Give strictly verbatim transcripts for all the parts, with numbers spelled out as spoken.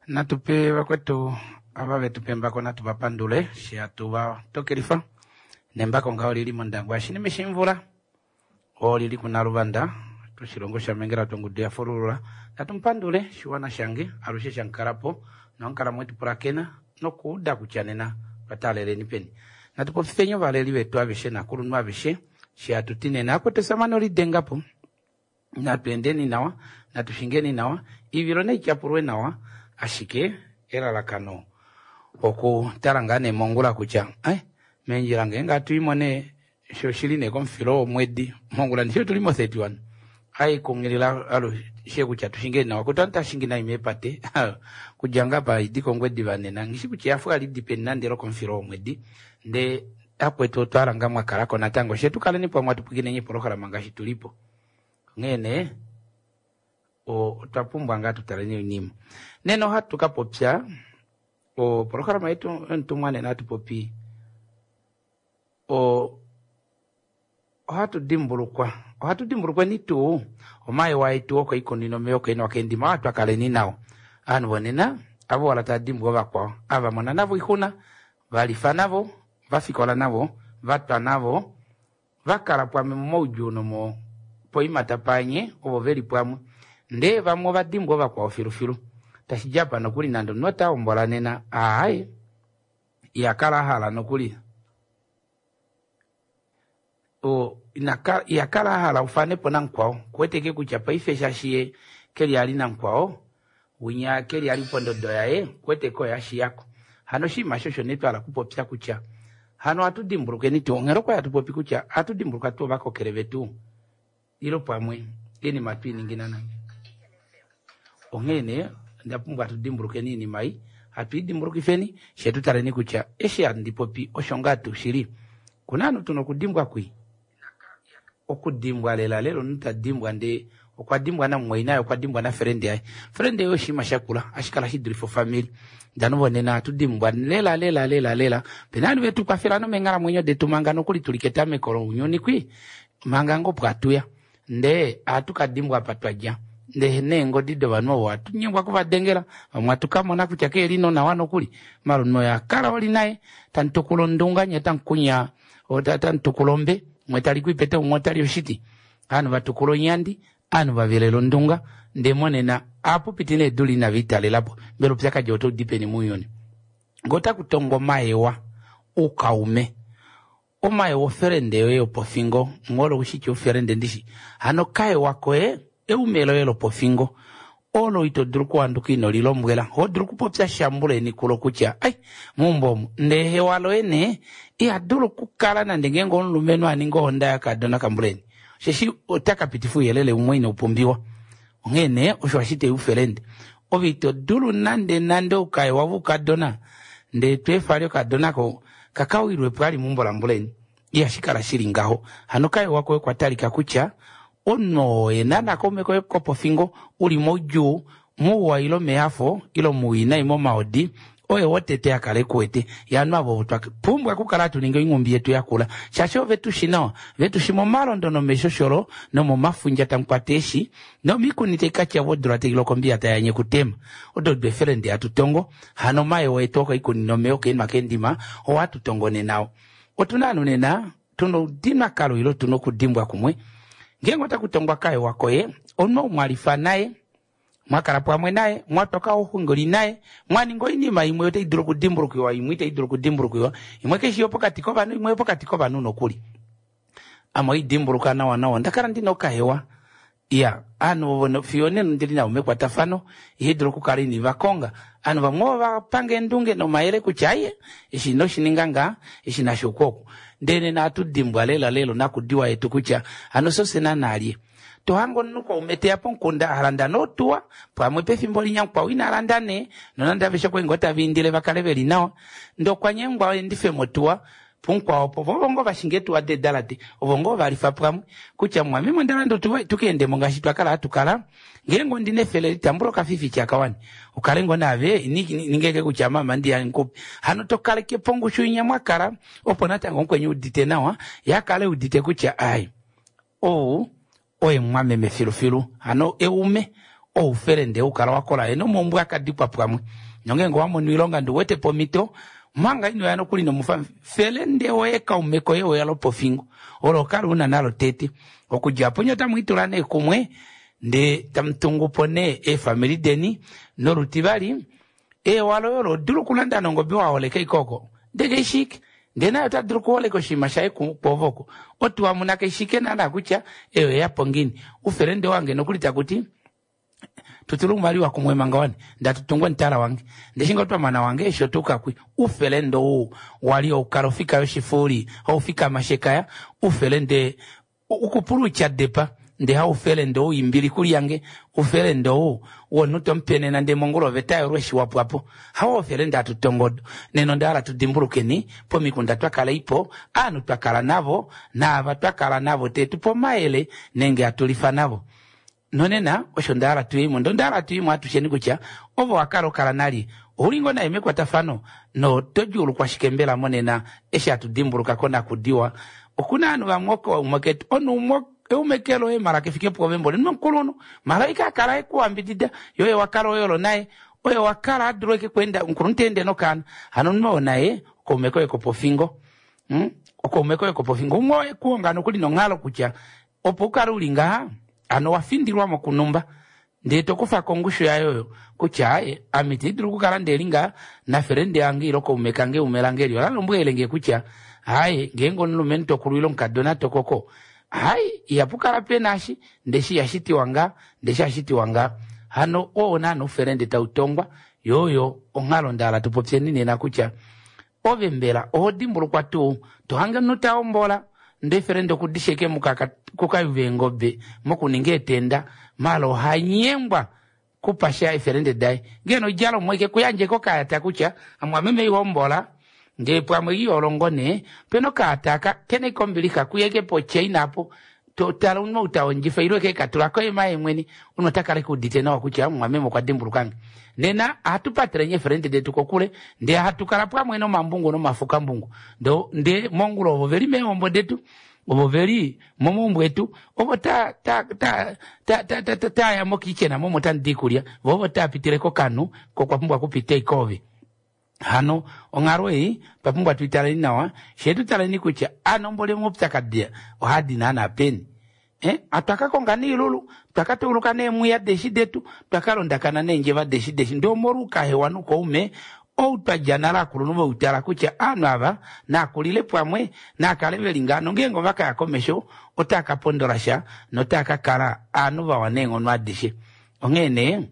Natupe wakwetu ababe tupembako natubapandule shiatuba tokerifa nembako ngao lili mondangwa shini meshimvura o lili kuna rubanda tushirongo shamengera tungudia forura natumpandule shiwana shange arushe shankarapo nonkara mwetu purakena nokuda kuchanena patalele nipeni natupofenyo valeli wetu abishe nakurunwa abishe shiatutine nakote samano lidengapo natuendeni nawa natushingeni nawa ivirone ichapurwe nawa ashike era lakano oku tarangane mongula kucha ai menjirange ngatu imone shoshirine konfiro mwedi mongula nisho tulimo thirty one ai kongirila alo sheku cha tushingeni nawa kutanta shingina imepate kujanga pa idiko ngwedi bane nangishi kuchiafu ali dependande ro konfiro mwedi nde apweto twaranga mwakarako natango shetu kala nipo mwatupugine nyi porokala mangashi tulipo ngene o tapumbwa ngatu taranyo nimo neno hatu kapopya o programa yetu ntumwane natu popi o hatu dimbulukwa o hatu dimbulukwa nitu o mai waitu oko ikonino meoko ino kendi matu akale ni nao anu bonena abo wala ta dimbu bakwa aba mona navo ikuna balifa navo bafikola navo batwa navo bakara kwa mmoju no mo poimata panye obo veri pwamu nde vamwe badimbo bakwa ofirufiru tashijapa nokuli nando nota ombola nena ai yakala hala nokuli o inaka yakala hala ufane pona kwao kweteke kuchapa ifesha shie keli ali na kwao winya keli ali pondo doyae kweteko yashi yako hano shi mashosho netu ala kupopya kucha hano atudimburuke nitu ngeroko yatupopi kucha atudimburuka tu bako kerevetu ilo pamwe ini matwi ninginana ongene ndapumbwa tudimburuke nini mai atudimburuke feni shetu tareni kucha esha ndipopi oshongatu shiri kunano tuno kudimbwa kwi okudimbwa lela lelo nutadimbwa nde okwadimbwa na mwainayo okwadimbwa na frende ai frende yo shima shakula ashikala hidri for family ndanobo nena tudimbwa lela lela lela lela penani wetu kwa fela no mengara mwenyo de tumangano kuli tuliketa mekoro unyoni kwi mangango pwatuya nde atukadimbwa patwaja nde nengo dido banwa watu nyengwa kuvadengera amwatuka mona kuchake lino na wano kuli maruno ya kala oli naye tantokulondunga nyetankunya otatantokulombe mwetali kuipete mwetali yoshiti anu batukulo nyandi anu bavelelo ndunga nde monena apo pitine duli na vitale lapo mbelo psaka joto dipeni muyoni gota kutongo maewa ukaume omae oferende yo pofingo ngolo ushiki oferende ndishi hano kae wako e eumelo yelo pofingo ono ito druku anduki no lilombwela ho druku popya shambule ni kulo kucha ai mumbo nde hewalo ene e aduru kukala na ndengengo lumeno aningo honda yakadona kambuleni sheshi otaka pitifu yelele umwine upumbiwa ngene oshwashite uferende ovito dulu nande nande ukae wavu kadona nde twefalio kadona ko kakao irwe pali mumbola mbuleni iya shikala shiringaho hanokaye wako kwa talika kucha ono enana komeko kopo fingo uli moju muwa ilo meafo ilo muina imo maodi oye wote te akale kwete yanu abo butwaka pumbwa kukalatu ningo ingumbi yetu yakula shasho vetu shino vetu shimo marondo no meshoshoro no mo mafunja tankwateshi no mikunite kacha wodura te ilokombi atayanye kutema odo beferende atutongo hano maye weto ko ikuni no meoke makendima o watu tongone nao otunanu nena tuno dina kalo ilo tuno kudimbwa kumwe ngengo takutongwa kae wako ye ono mwalifa naye mwakara pwamwe naye mwatoka ohungoli naye mwaningo inima imwe yote idro kudimburukiwa imwe te idro kudimburukiwa imwe keshi yopo katiko banu imwe yopo katiko banu no kuli ama idimburuka na wana ndakara ndino kaewa ya anu wono fione ndilina umekwa tafano hidro kukarini vakonga anu vamwo vapange ndunge no maere kuchaye ishi no shininganga ishi na shokoko ndene na tudimbwa lela lelo na kudiwa yetu kucha anu sose na nali tohango nuko umete yapo nkunda haranda no tuwa pamwe pe fimboli nyankwa wina harandane nonanda visho ko ngota vindile vakaleveli nao ndo kwa nyengwa ndife motuwa punkwa opo vongo bashingetu wade dalate ovongo balifa pramwe kucha mwami mwandala ndo tukende mongashi twakala tukala ngengo ndine fele tamburo kafifi chakawani ukalengo nave ningeke kucha mama ndi yankopi hano tokale ke pongu shuinya mwakara opo natango kwenye udite nawa yakale udite kucha ai o oye mwame mefilufilu hano eume o ferende ukara wakola eno mombu akadipwa pwamwe nyonge ngo wamo nwilonga nduwete pomito manga ino yano kuli no mufa felende oeka umeko yewe yalo pofingo olo kala una nalo tete okujapo nyota mwitulane kumwe nde tamtungu pone e family deni no rutibali e walo yolo dulu kulanda nongo biwa wale kei koko dege shik ndena yota dulu kuwale koshima shae kupovoko otu wa munake shike nana kucha ewe ya pongini uferende wange no kulita kuti tutulu mali wa kumwe mangawani nda tutungwa ntara wange ndeshinga tuwa mana wange shotuka kui ufelendo u wali o ukarofika yoshifuri au fika mashekaya ufelende ukupuru chadepa nde ha ufelendo u imbili kuli yange ufelendo u wonuto mpene na nde mongolo vetayo rweshi wapu wapu hawa ufelenda tutongodo neno ndala tudimburukeni po mikunda twakala ipo anu twakala navo na ava twakala navo tetu po maele nenge atulifa navo nonena osho ndala tuimu ndo ndala tuimu atusheni kucha ovo wakaro kalanali ulingo na ime kwa tafano no tojulu kwa shikembela monena esha atudimburuka kona kudiwa okuna anu wa mwoko wa umaketu onu mwoko umekelo e mara kefike po wembo nino mkolono malaika akara eku ambidida yoye wakaro yolo nae oye wakara adroke kwenda nkurunte no kana hanonmo nae ko umeko eko pofingo hmm? ko umeko eko pofingo umo eku ngano kuli no ngalo kucha opukara ulinga ano wafindirwa mokunumba ndeto kufa kongusho ya yoyo kuchae amitidru kukala ndelinga na ferende angi iloko umekange umelangeli wala mbwe elenge kucha hae gengo nulumento kuruilo nkadona tokoko hae yapukala penashi ndeshi yashiti wanga ndeshi yashiti wanga hano o nano ferende tautongwa yoyo ongalo ndala tupopye nini na kucha ove mbela oho dimbulu kwa tu tuhanga nuta ombola nde ferende kudisheke mukaka kukayuve ngobe moku ninge tenda malo hanyembwa kupasha ferende dai geno jalo mweke kuyanje ko kayata kucha amwameme yombola nge pwamwe yolongone peno kataka kene kombilika kuyeke poche inapo totala unmo utaonjifa iroke katula ko emaye mweni unotaka rekudite na kucha amwameme kwa dimburukange nena atupatrenye ferende de tukokule nde hatukala pwamwe no mambungu no mafuka mbungu ndo nde mongulo overi me ombo detu obo veri momo mbwetu obo ta ta ta ta ta ta ta ta ya mokichena momo tandikulia obo ta pitireko kanu ko kwa pumbwa kupite ikove hano ongaroi papumbwa tuitalani nawa shetu talani kucha anombole moptakadia ohadi nana peni eh ataka kongani lulu takate ulukane muya deshi detu takalonda kana nenjeva deshi deshi ndo moruka hewanu ko ume o tajanala kulunuba utala kucha anava na kulile pwamwe na kaleveli ngano ngengo vaka yakomesho otaka pondorasha notaka kala anuva wanengo nwadishe ongene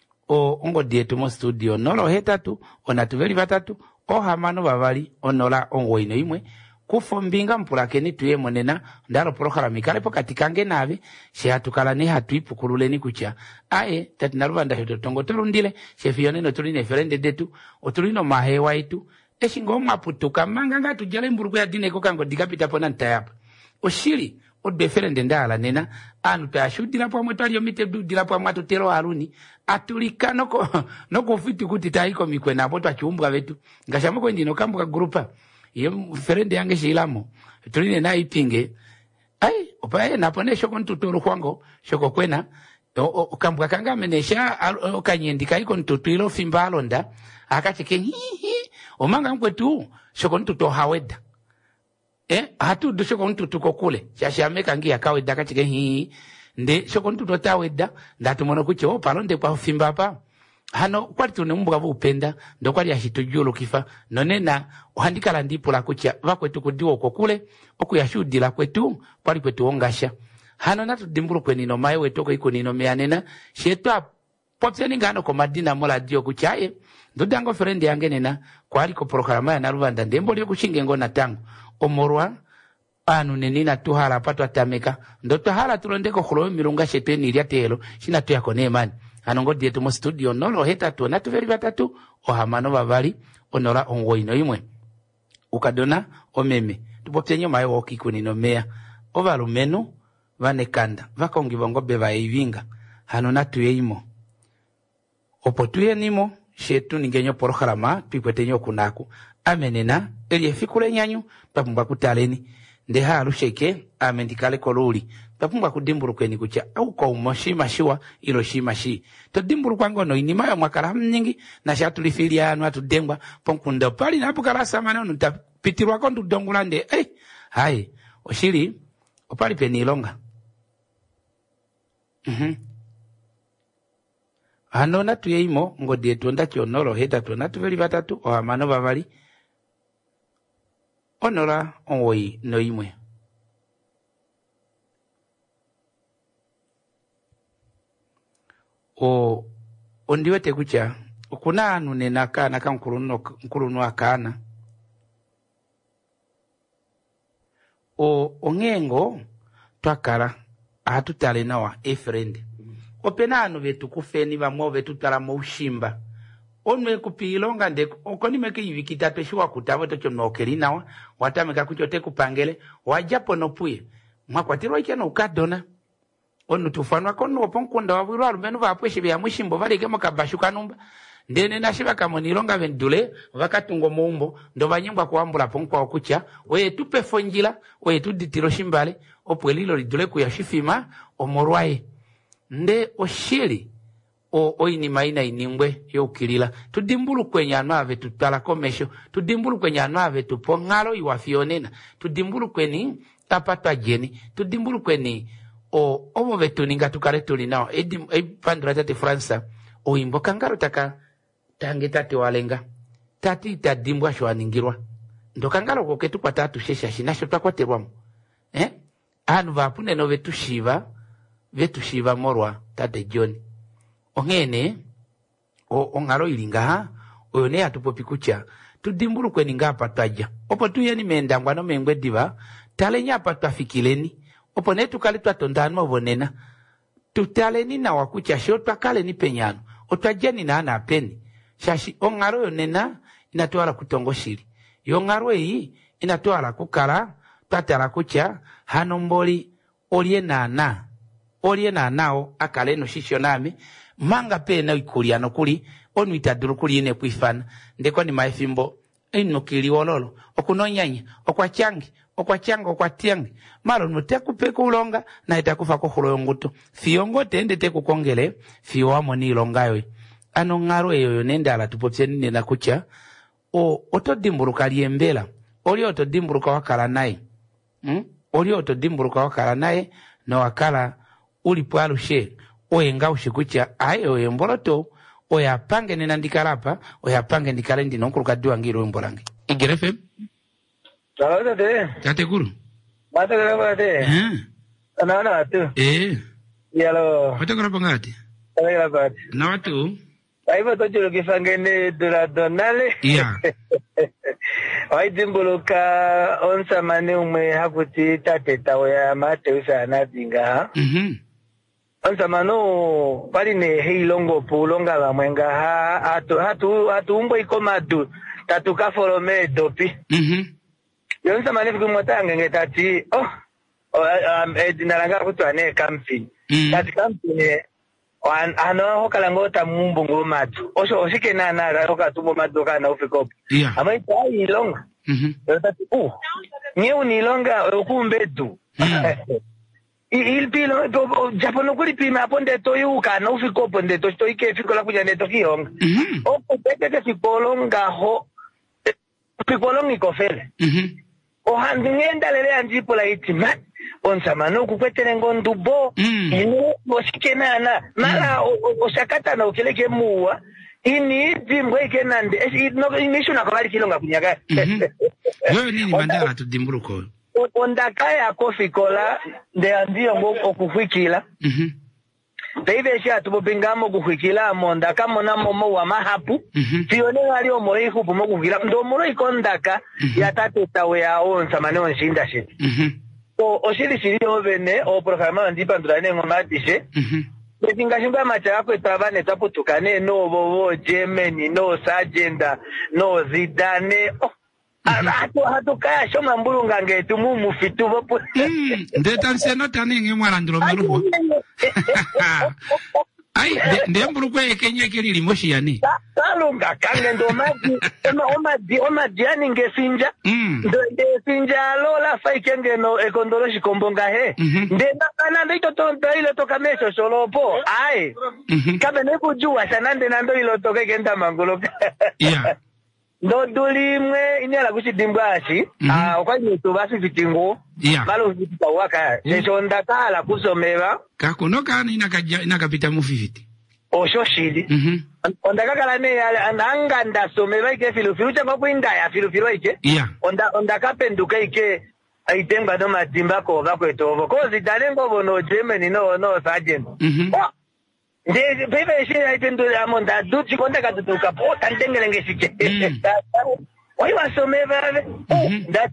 o ongo dietu mo studio nolo hetatu onatuveli vatatu o hamano vavali onola ongo ino imwe kufombinga mpulakeni tuye monena ndalo prokhala mikale po katikange nave she hatukala ne hatuipu kululeni kucha ae tati naruvanda hito tongo tulundile shefiyone no tuline ferende detu otulino mahewa itu eshingo maputuka manga nga tujale mburuku ya dine kokango digapita pona ntayapa oshili odbe ferende ndala nena anu tashudila po mwetali yomite dudila po mwatu tero haruni atulika noko noko fitu kuti taiko mikwe na poto achiumbwa vetu ngashamoko ndino kambuka grupa iyo ferende yange shilamo tuline na ipinge ai opaye napone shoko ntuturu kwango shoko kwena okambwa kanga menesha okanyendika iko ntutiro fimbalonda akacheke hihi omanga mkwetu shoko ntuto haweda eh hatu do shoko ntutu kokule shashameka ngi akaweda akacheke hihi nde shoko ntuto taweda ndatumona kucho palonde kwa fimba pa hano kwali tunembuga vupenda ndo kwali yashitujulu kifa nonena uhandikala ndipo la kucha vakwetu kudiwa uko kule okuyashudila kwetu kwali kwetu ongasha hano natu dimbulu kweni no maye wetoko iko nino meanena shetwa popseni ngano ko madina mola dio kuchaye ndo dango friend yange nena kwali ko programa ya naruvanda ndembo lyo kushinge ngona tangu omorwa anu nenina tuhala patwa tameka ndo tuhala tulondeko kholo milunga sheteni ilya telo shina tuyako nemani anongo dietu mo studio nolo hetatu natu veri batatu ohamano vavali onora ongo ino imwe ukadona omeme tupopyenyo mayo okikuni no mea ovalumenu vanekanda vakongi vongobe vaivinga hano natu yeimo opotuye nimo shetu ningenyo porokharama pipwetenyo kunaku amenena eli efikule nyanyu papumba kutaleni ndeha alusheke amendikale koluli tapumba kudimbulu kweni kucha au kwa umoshima shiwa ilo shima shi to dimbulu kwango no inima ya mwakala mnyingi na shatulifilia anu atu dengwa ponkunda pali na apukala samana nuta pitirwa kondu dongulande eh hai oshiri opali peni ilonga mhm ano natu yeimo ngodi etu ondaki onolo heta tu natu veli batatu o amano bavali onola onwoi no imwe o ondiwete kucha kuna anu nenaka naka nkuruno nkuruno akana o ongengo twakara atutale nawa e friend opena anu vetu kufeni bamwe vetu tala mu ushimba onwe kupilonga nde okoni meke yivikita peshiwa kutabo to chonokeri nawa watameka kuchote kupangele wajapo nopuye mwakwatirwa ikena ukadona onu tufanwa kono oponkunda wabwirwa rumenu bapweshe bya mushimbo baleke mukabashuka numba ndene nashiba kamonilonga vendule vakatungo mumbo ndo banyimba kuambula ponkwa okucha we tupe fonjila we tuditiro shimbale opwelilo lidule kuyashifima omorwaye nde oshiri o oini maina inimbwe yokilila tudimbulu kwenye anwave tutala komesho tudimbulu kwenye anwave tupongalo iwafionena tudimbulu kweni tapatwa jeni tudimbulu kweni o omo vetu ninga tukare tulinao edi pandra tate Fransa o imbo kangaro taka tange tate walenga tati tadimbwa shwaningirwa ndo kangaro koketu kwa tatu shesha shinasho takwaterwamu eh anu vapune no vetu shiva vetu shiva morwa tate John ongene o ongaro ilinga oyone atupopikucha tudimbulu kweni ngapa twaja opo tuyeni mendangwa no mengwe diva talenya patwafikileni opo netu kali twatondana obonena tutaleni na wakucha shotwa kale ni penyano otwajeni na ana peni shashi ongaro yonena inatwala kutongoshiri yongaro yi inatwala kukala twatala kucha hanomboli olie nana olie nanao akale no shishoname manga pena ikuliano kuli onu itaduru kuli ine kuifana ndeko ni maifimbo ino kili wololo okunonyanya okwachangi okwachanga okwatiangi malo nuteku peko ulonga na itakufa ko hulonguto fiongo tende teku kongele fio amo ni ilongayo ano ngaro eyo nenda ala tupopse nini na kucha o otodimburuka liembela oli otodimburuka wakala nae hmm? oli otodimburuka wakala nae na wakala ulipualu she oyenga ushikucha ae oyemboloto oyapange nenandikalapa oyapange ndikalendi nonkuruka duwa ngiro mbolangi igerefe Salah tadi. Kate guru. Mata kenapa tadi? Eh. Anak-anak tu. Eh. Ya lo. Mata kenapa ngati? Salah kenapa? Nawa tu? Aibu tu juga kisangene duradonale. Iya. Oi dimbuluka onsa mane ume hakuti tate tawaya mate usana tinga. Mhm. Onsa mano pali ne hilongo pulonga la mwenga ha atu hatu hatu umbo ikomadu tatuka folome dopi. Mhm. Yonsa mane kumotanga ngetati oh um edinaranga kutwane camping. Tati camping Wan ano hokala ngota mumbu ngomatu. Osho oshike na na roka tumbo madoka na ufikopo. Yeah. Ama itai ilonga. Mhm. Yotati uh. Nyeu ni ilonga okumbedu. Il pilo japono kuri pima aponde to yuka na ufikopo ndeto sto ike fikola kuja ndeto kionga. Mhm. Oko tete ke fikolonga ho fikolonga ikofele. Mhm. O handingenda lele anjipo la itima. Onsa mano kukwetele ngondubo mm. ino oshikenana mara mm. oshakata na ukeleke muwa ini dimbo ikenande no inisho na kabali kilonga kunyaga wewe nini mandala tudimburuko ondakaya kofi kola nde andio ngo okufikila mhm Teive sha tubopingamo kufikila monda kama na momo wa mahapu fione ali omori hupu mo kukila ndo moro ikondaka ya tate tawe ya onsa mane onshinda shi mhm o oshili shili ovene o programa ndipa ndurane ngomatishe mhm betinga shimba macha yako itabane taputukane no bobo Germany no Sagenda no Zidane oh hatu hatu kaya shoma mbulunga ngetu mumu fitu bopo mm ndeta nseno taninge mwana ndiro mulubo ai nde mbulukwe ekenye kili limoshi yani talo nga kange ndo maji ema omadi omadi yani ngesinja ndo ngesinja lola faike ngeno ekondolo shikombonga he ndenda kana ndito tonto ile toka meso solopo ai kabe nekujua sanande nando ile toka genda mangolo yeah ndo dulimwe inyala kuchidimbwashi ah okwanyi to basi fitingo malo vitita waka seso ndakala kusomera kakunoka inakaja inakapita mu fifty oshoshili mhm onda kakala ne ananga ndasomera ike filofilu chama kwinda ya filofilo ike yeah onda onda kapenduka ike aitenga no matimba ko bakwetovo kozi dalengo bono Germany no no sergeant mhm nde bebe shi aitendo ya monda duchi konda katutuka pota ndengelenge shike oi wasomera that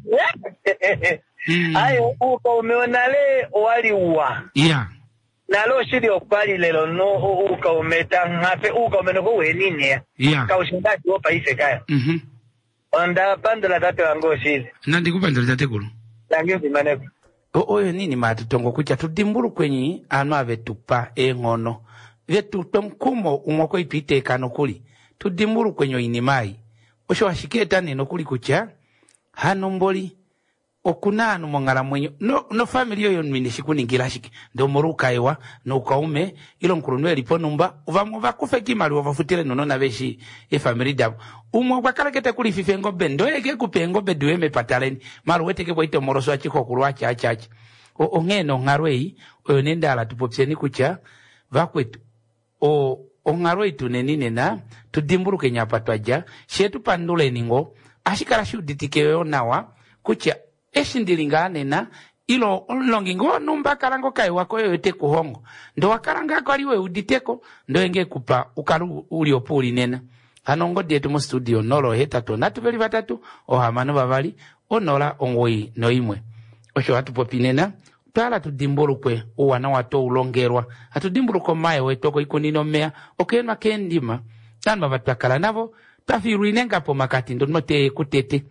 ayo uko umeona le wali uwa yeah nalo shiri okpali lelo no uka umeta ngape uka umenoko wenine yeah ka ushindaki opa ife kaya mhm onda pandola tate wango shiri nandi kupandola tate kulo langi zimaneko oyo nini matutongo kucha tudimburu kwenyi anu ave tupa engono vetu tomkumo umoko ipite kano kuli tudimburu kwenyo inimai osho washiketa neno kuli kucha hano mboli okunanu mongala mwenyo no no family yo nwine shikuningira shiki ndo moruka ewa no kaume ilo nkurunwe elipo numba uvamu vakufe kimali wavafutile nono na veshi e family dabo umwa kwakalekete kuli fife ngobe ndo ege kupe ngobe dueme pataleni malu weteke kwa ito moroso achiko kuruwa cha cha o ngeno ngarwei oyo nenda ala tupopseni kucha vakwetu o ongarwei tunenine na tudimburu kenya patwaja shetu pandule ningo ashikara shuditikewe nawa kucha eshindilinga nena ilo longingo numba karango kai wako yote kuhongo ndo wakaranga ko aliwe uditeko ndo enge kupa ukaru uliopuli nena hanongo dietu mu studio nolo hetatu natubeli batatu o hamano babali onola ongoyi noimwe osho atupopinena tala tudimburu kwe uwana wato ulongerwa atudimburu ko maye wetoko ikunino mea okenwa kendima tanba batakala nabo tafiru inenga po makati ndo note kutete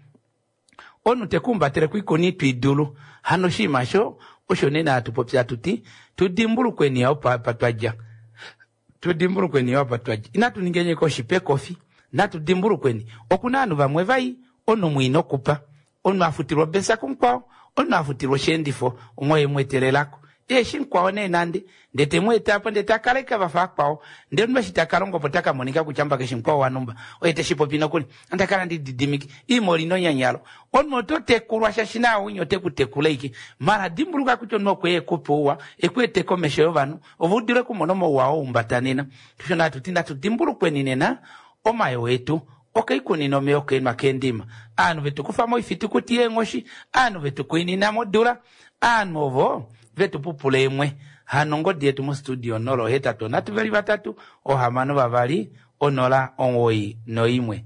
onu tekumba tere kuikoni tuidulu hano shimasho osho nena atupopya tuti tudimburu kweni yao patwaja tudimburu kweni yao patwaja inatu ningenye ko shipe kofi na tudimburu kweni okunanu bamwevai onu mwino kupa onu afutirwa besa kumkwao onu afutirwa shendifo umoye mwetelelako eshi nkwao ne nandi ndete mweta hapo ndete akaleka bafa kwao nde nwa shitakarongo potaka monika kuchamba keshi nkwao wanumba oyete shipo pino kuli andakala ndi didimiki imoli no nyanyalo onu moto tekulwa shashina unyo teku tekuleiki mara dimbuluka kucho no kwe kupuwa ekwe teko mesho vanu ovudire kumonomo wao umbatanina tushona tutinda tudimbulu kweni nena omayo wetu okay kunino me okay makendima anu vetu kufamo ifiti kutie ngoshi anu vetu kuinina modura anu ovo vetu pupule emwe hanongo dietu mu studio nolo hetatu natuveli batatu o hamano babali onola ongoyi noimwe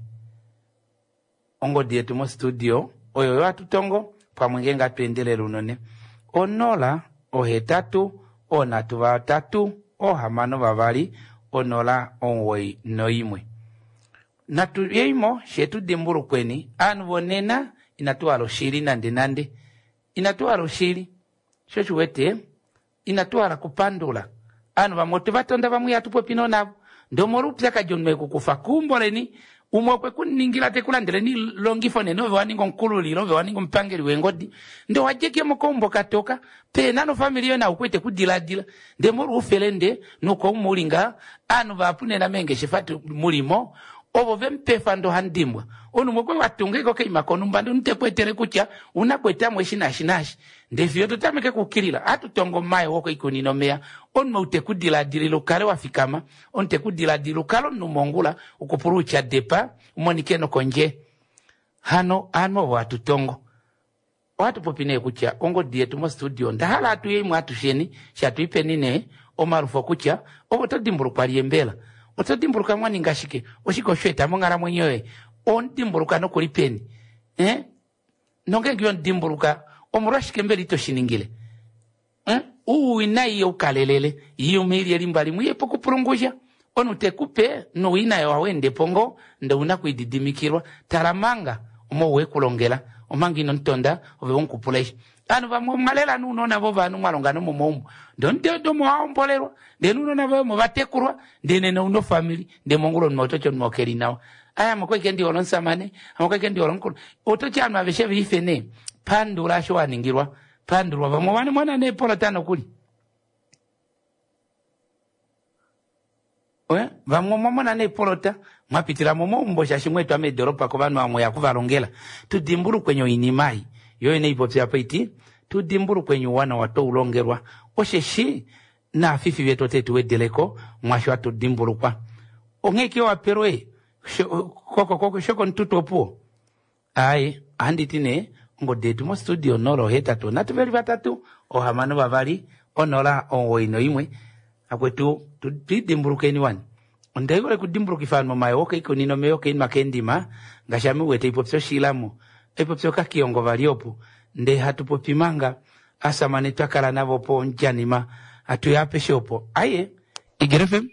ongo dietu mu studio oyo watu tongo kwa mwengenga tuendele lunone onola o hetatu o natu batatu o hamano babali onola ongoyi noimwe natu yeimo shetu dimburu kweni anu bonena inatuwa shiri nande nande inatuwa shiri shochu wete inatuwa kupandula anu bamote batonda bamu yatupo pino nabo ndo morupya kajonwe kukufa kumboleni umokwe kuningila tekulandele ni longifone no waningo nkululi no waningo mpangeli wengodi ndo wajeke mokombo katoka pe nano familia na ukwete kudiladila nde moru ufelende nuko umulinga anu bapune na menge shifatu mulimo obo vempefa ndo handimwa onu mwekwe watungeko ke imakonumba ndo ntekwetere kucha unakweta mweshina shinashi ndevyo tutameke kukilila atu tongo maye woko ikunino mea onu maute kudila dili lukale wafikama onu te kudila dili lukalo numongula ukupurucha depa umonikeno konje hano ano watu tongo watu popine kucha ongo dietu mo studio ndahala atu yeimu atu sheni shatu ipe nine omarufo kucha obo todimburu kwa liembela oto dimburuka mwani ngashike oshiko shweta mongara mwenyewe on dimburuka no kulipeni eh nonge ngyo dimburuka omurashike mbeli to shiningile eh uu inaye ukalelele iyo mili elimbali mwiye poku purungusha onu tekupe no inaye wawende pongo ndo unakuididimikirwa taramanga omo we kulongela omangi nontonda ove onkupulesha anu ba mwalela nuno nabo banu mwalongano momomo ndonte do mwaombolerwa de nuno nabo mwatekurwa de nene uno family de mongulo mwotocho mwokeri nawo aya mkweke ndi olonsamane mkweke ndi olonkulu otocha mabeshe bifene pandula sho waningirwa pandulwa ba mwana mwana ne polotano kuli oya ba mwana ne polota mwapitira momo mbosha shimwetu ame doropa ko banu amwe yakuvalongela tudimburu kwenyo inimai yo ne ipopya paiti tudimburu kwenyo wana wato ulongerwa osheshi na afifi beto tetu wedeleko mwasho atu dimburu kwa ongeki wa perwe koko koko shoko ntutopo ai anditine ngo detu mo studio noro heta to natuveli batatu o hamano bavali onora onwoino imwe akwetu tudimburukeni wani ondegole kudimburuka ifano mayo okay kunino meyo ke makendima ngashami wete ipopso shilamo ipopso ka kiongo valiopo nde hatupopimanga asa manitakala navo po njanima atu yape shopo aye igerefem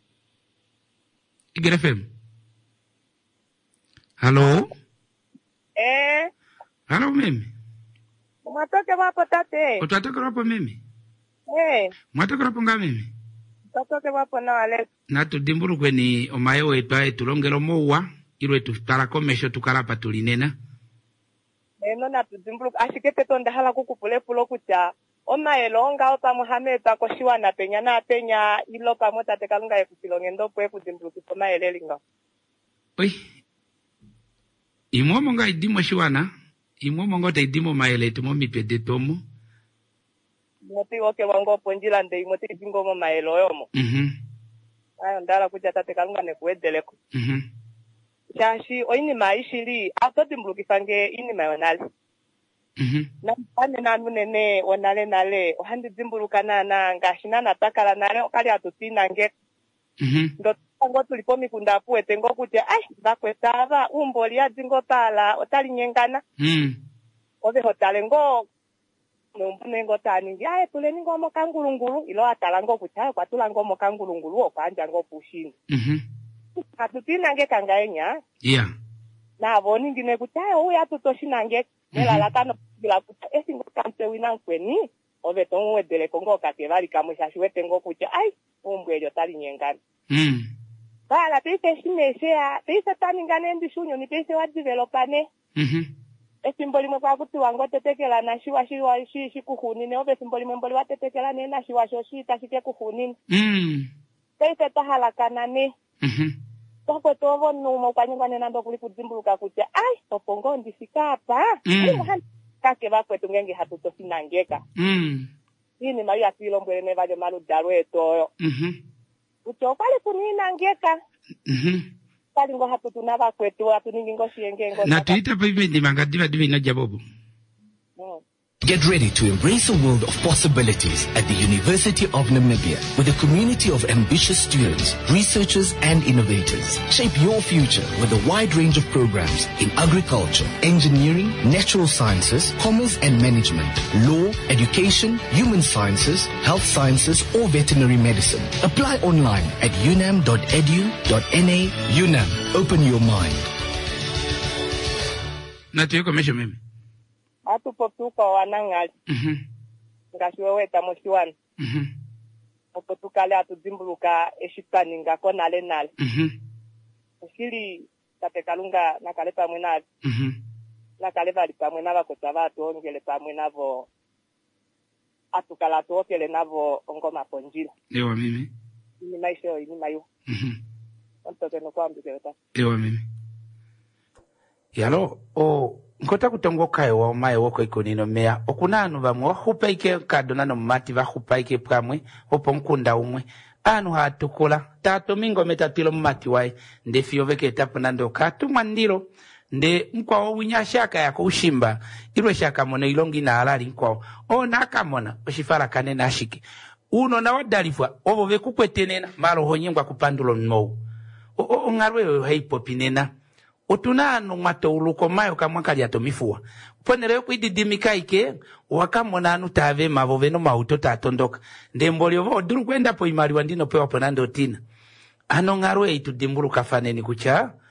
igerefem Hello eh Hello mimi mwatoke wapo tate utatoka wapo mimi eh mwatoka wapo nga mimi utatoke wapo na wale na tudimburu kweni omayo wetu ae tulongero mowa ilwe tutala komesho tukalapa tulinena eno na tudimburu ashikete tonda hala kukupule pulo kucha omaye longa opa muhameta koshiwa na penya na penya ilo pamo tate kalunga yekusilongendo pwe kudimburu kisoma elelinga oi imo monga idimo shiwana imo monga te idimo maele tumo mipede tomo moti woke wango ponjila nde moti dingo mo maelo yomo mhm ayo ndala kuja tate kalunga ne kuedeleko mhm chashi oini maishili atoti mbulukifange ini mayonali mhm na ane na nune onale nale ohandi zimbuluka na na ngashina na takala nale okali atutina nge mhm ndo ngo tulipo mikunda puete ngo kuti ai bakwetava umboli ya zingo pala otali nyengana mhm ove hotale ngo mumbune ngo tani ngiaye tule ningo mo kangulungulu ilo atala ngo kuti kwa tula ngo mo kangulungulu okwanja ngo pushini mhm atutina nge kangaenya yeah na boni ngine kuti ayo uya tutoshina nge nela lakano bila kuti esingo kampe wina nkweni ove tonwe dele kongo katevali kamusha shwete ngo kuti ai umbweli otali nyengana mhm Bala pese shimeshea pese taningane ndishunyo ni pese wa developane mhm esimboli mwe kwa kuti wango tetekela na shiwa shiwa shi shi kuhunine obe simboli mwe mboli watetekela ne na shiwa shoshi tashike kuhunine mhm pese tahalakana ne mhm toko tovo numo kwa nyingane nando kuli kudimbuluka kuti ai topongo ndifika hapa mhm kake bakwe tungenge hatuto sinangeka mhm ini mayu asilo mbele ne vale malu darwe toyo mhm ucho kwali kunina ngeka mhm kali ngo hatu tunaba kwetu atu ningi ngo shienge ngo na tuita pa ibe ndimanga diva diva ina jabobo mm. Get ready to embrace a world of possibilities at the University of Namibia with a community of ambitious students, researchers and innovators. Shape your future with a wide range of programs in agriculture, engineering, natural sciences, commerce and management, law, education, human sciences, health sciences or veterinary medicine. Apply online at unam dot edu dot na. UNAM, open your mind. Na tuyoko mesho mimi Atu potuka wanangali. mhm Ngashiwewe tamushiwana. mhm Potuka le atu zimbuluka eshitani ngako nale nale. mhm Shili tapekalunga nakalepa mwenavi. mhm Nakaleva lipa mwenava kutava atu ongele pa mwenavo. Atu kala atu okele navo ongoma ponjila. ewa mimi Ini maisho ini mayu. mhm Ontoke nukwa mbukeweta. ewa mimi yalo o nkota kutongo kayo wa maye woko ikonino mea okunanu bamwe wahupa ike kadona no mati wahupa ike pramwe opo nkunda umwe anu hatukola tato mingo metatilo mati wae nde fiyoveke etapu nando katu mandiro nde mkwa winya shaka yako ushimba ilwe shaka mone ilongi na alali mkwa o naka mona oshifara kane na shiki uno na wadalifwa ovo veku kwetenena maro honyengwa kupandulo nmou o, o, ngarwe heipo pinena otunano mato uluko mayo kamwaka liato mifua ponere kuididimika ike wakamona anu tave mavove no mauto tatondoka ndemboli ovo duru kwenda po imari wandino pewa ponando tina ano ngarwe itu dimburu kafaneni kucha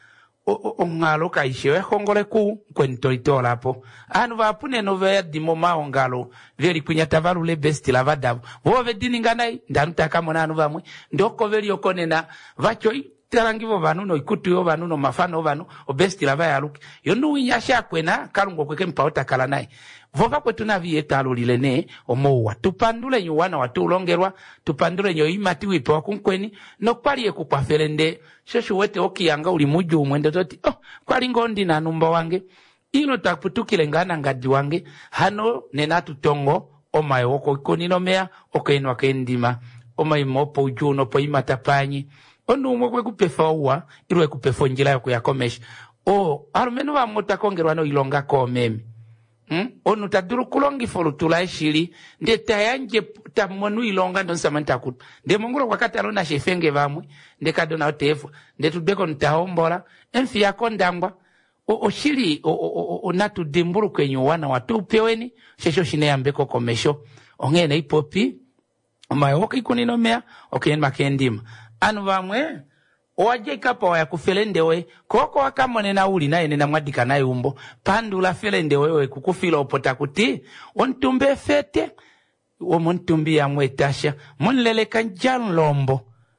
o ngalo kaishe hongole ku kwentoritola po anu vapune no ve dimo maongalo veri kunya tavalu le best la vadavu vo ve dininganai ndarutaka mona anu vamwe ndoko veri okonena vacho tarangivo vanu no ikutu yo vanu no mafano vanu o best la vayaluki yonu yasha kwena kalungo kweke mpaota kala nai vova kwetu na vietalu lilene omowa tupandule nyo wana watu ulongerwa tupandule nyo imati wipo wakunkweni no kwali yeku kwa ferende shoshu wete okiyanga uli muju umwende toti oh kwali ngondi na numba wange ino takutukile ngana ngadi wange hano nenatu tongo omae woko ikonino mea okainu wakendima omae mopo ujuno po imatapanyi onu umwe kupefa uwa iruwe kupefa njila yako ya komesh o arumenu wa mota kongerwa no ilonga ko memi Hmm? Onu taduru kulongi folu tulaishili nde tayanje tamonu ilonga ndo samanta kutu nde mongolo wakati alona shefenge vamwe nde kadona otefu nde tudeko nitaombola enfi yako ndangwa o, o shili o, o, o, o natu dimburu kwenye wana watu upeweni shesho shine ya mbeko komesho ongene ipopi omae woka ikunino mea okene makendima anu vamwe owaje kapa wa yakufele we koko wakamone na uli nae nena mwadika nae umbo pandula fele ndewe kukufila opota kuti ontumbe fete o montumbi ya mwetasha monlele kanja lombo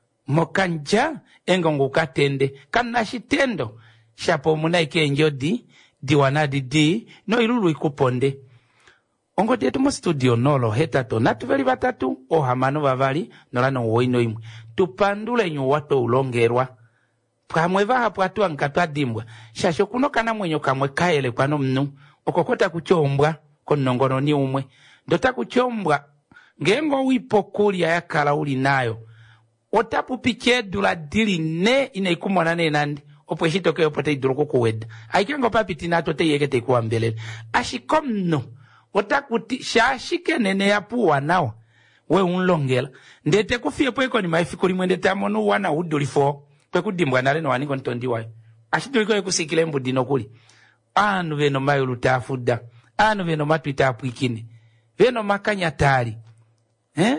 mokanja engongu katende kanashitendo shapo munaike njodi diwanadi di no ilulu ikuponde ongo detu mo studio nolo hetato natuveli batatu o hamano vavali nolano woino imwe tupandule nyo wato ulongerwa pamweva hapo atu ankatwa dimbwa shasho kuno kana mwenyo kamwe kaele kwano mnu okokota kuchombwa konongono ni umwe ndota kuchombwa ngengo wipo kulia ya kala uli nayo otapu pichedula dili ne inaikumwana ne nandi opweshito keo pote idruku kuweda aikengo papiti nato te yekete kuwa mbele ashikomno otakuti shashike nene ya puwa nao we unlongela ndete kufie poeko ni maifikuri mwende tamonu wana udulifo kweku dimbwa nale no waniko ntondi wayo ashiduliko yekusikile mbudino kuli anu veno mayo lutafuda anu veno matuita apuikine veno makanya tali eh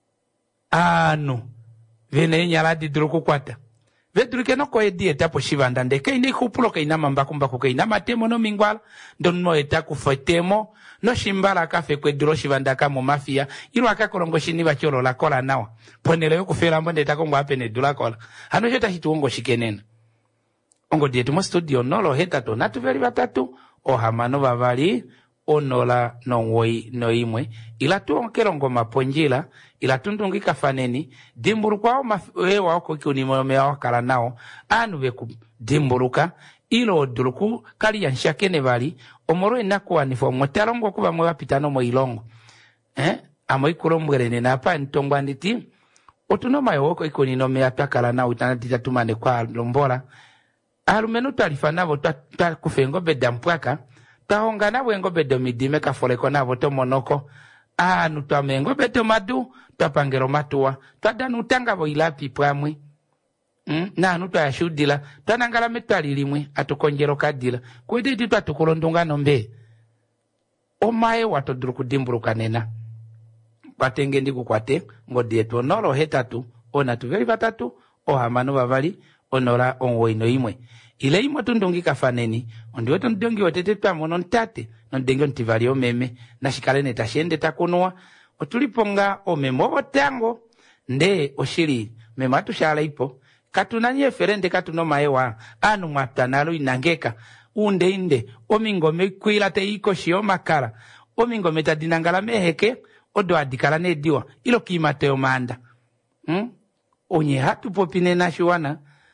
anu veno enyaladi duruku kwata vedurike no ko edie tapo shivanda ndeke ine kupulo ke inama mbakumba ko ke inama temo no mingwala ndonno etaku fotemo no shimbala kafe kwe duro shivanda kamo mafia ilo akakolongo shini bacholo la kola nawa ponele yo kufera mbonde takongo apene dula kola hano jeta hitu shikenena ongo dietu mo studio nolo heta to natu veri batatu o hamano vavali onola no woi no imwe ila tu onkelongo maponjila ila tundungi kafaneni dimburu kwao mawewa wako kiunimo mea wakala nao anu veku dimburuka ilo duluku kali ya nshakene vali omoro inakuwa nifo mwetalongo kuba mwewa pitano mo ilongo eh amo ikuro mwere na hapa ntongwa nditi otunoma yoko ikunino mea takala nao itanatita tumane kwa lombola alumenu talifa navo ta kufengo beda mpwaka tahonga navo engo bedo midime kafoleko navo to monoko anu twa mengo beto madu twa pangero matua twa danu tanga vo ilapi pwamwe mm? na anu twa yashudila twa nangala metali limwe atukonjero kadila kwede ditu atukulondunga nombe omae wato duruku dimburu kanena patenge ndiku kwate ngodietu nolo hetatu ona tuveli batatu o hamanu vavali onora onwoino imwe ile imo tundungi kafaneni ondiwe tundungi watete twa mono ntate nondengi ontivali omeme na shikale netashende takunua otuliponga omeme obotango nde oshiri mema atushala ipo katunanye ferende katuno maewa anu mwatanalo inangeka unde inde omingome kuila te iko shio makala omingome tadinangala meheke odo adikala nediwa ilo kimateo manda hmm? onye hatu popine na shuwana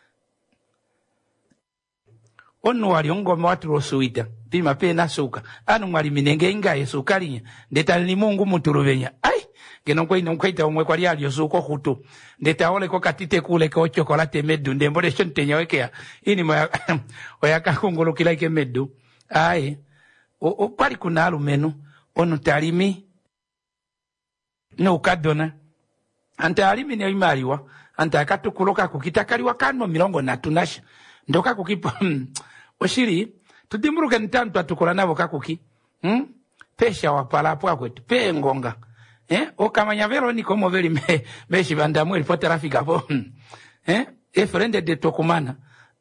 onu wali ngome watu rosuita pima pena suka anu mwali minenge ingaye sukalinya ndeta ni Mungu muturubenya ai geno ko ino kwaita omwe kwali ali osuko hutu ndeta ole ko katite kule ko chocolate meddu ndembole shonte nyawekea ini moya oyaka kungolo kila ike meddu ai o, o pali kuna alumenu onu talimi no kadona anta alimi ne imaliwa anta akatukuloka kukitakaliwa kano milongo natunasha ndoka kukipa oshiri tudimburuke ntantu atukola nabo kakuki hm pesha wapala pwa kwetu pe ngonga eh okamanya vero ni komo veri me meshi bandamwe ripota rafika po eh e frende de tokumana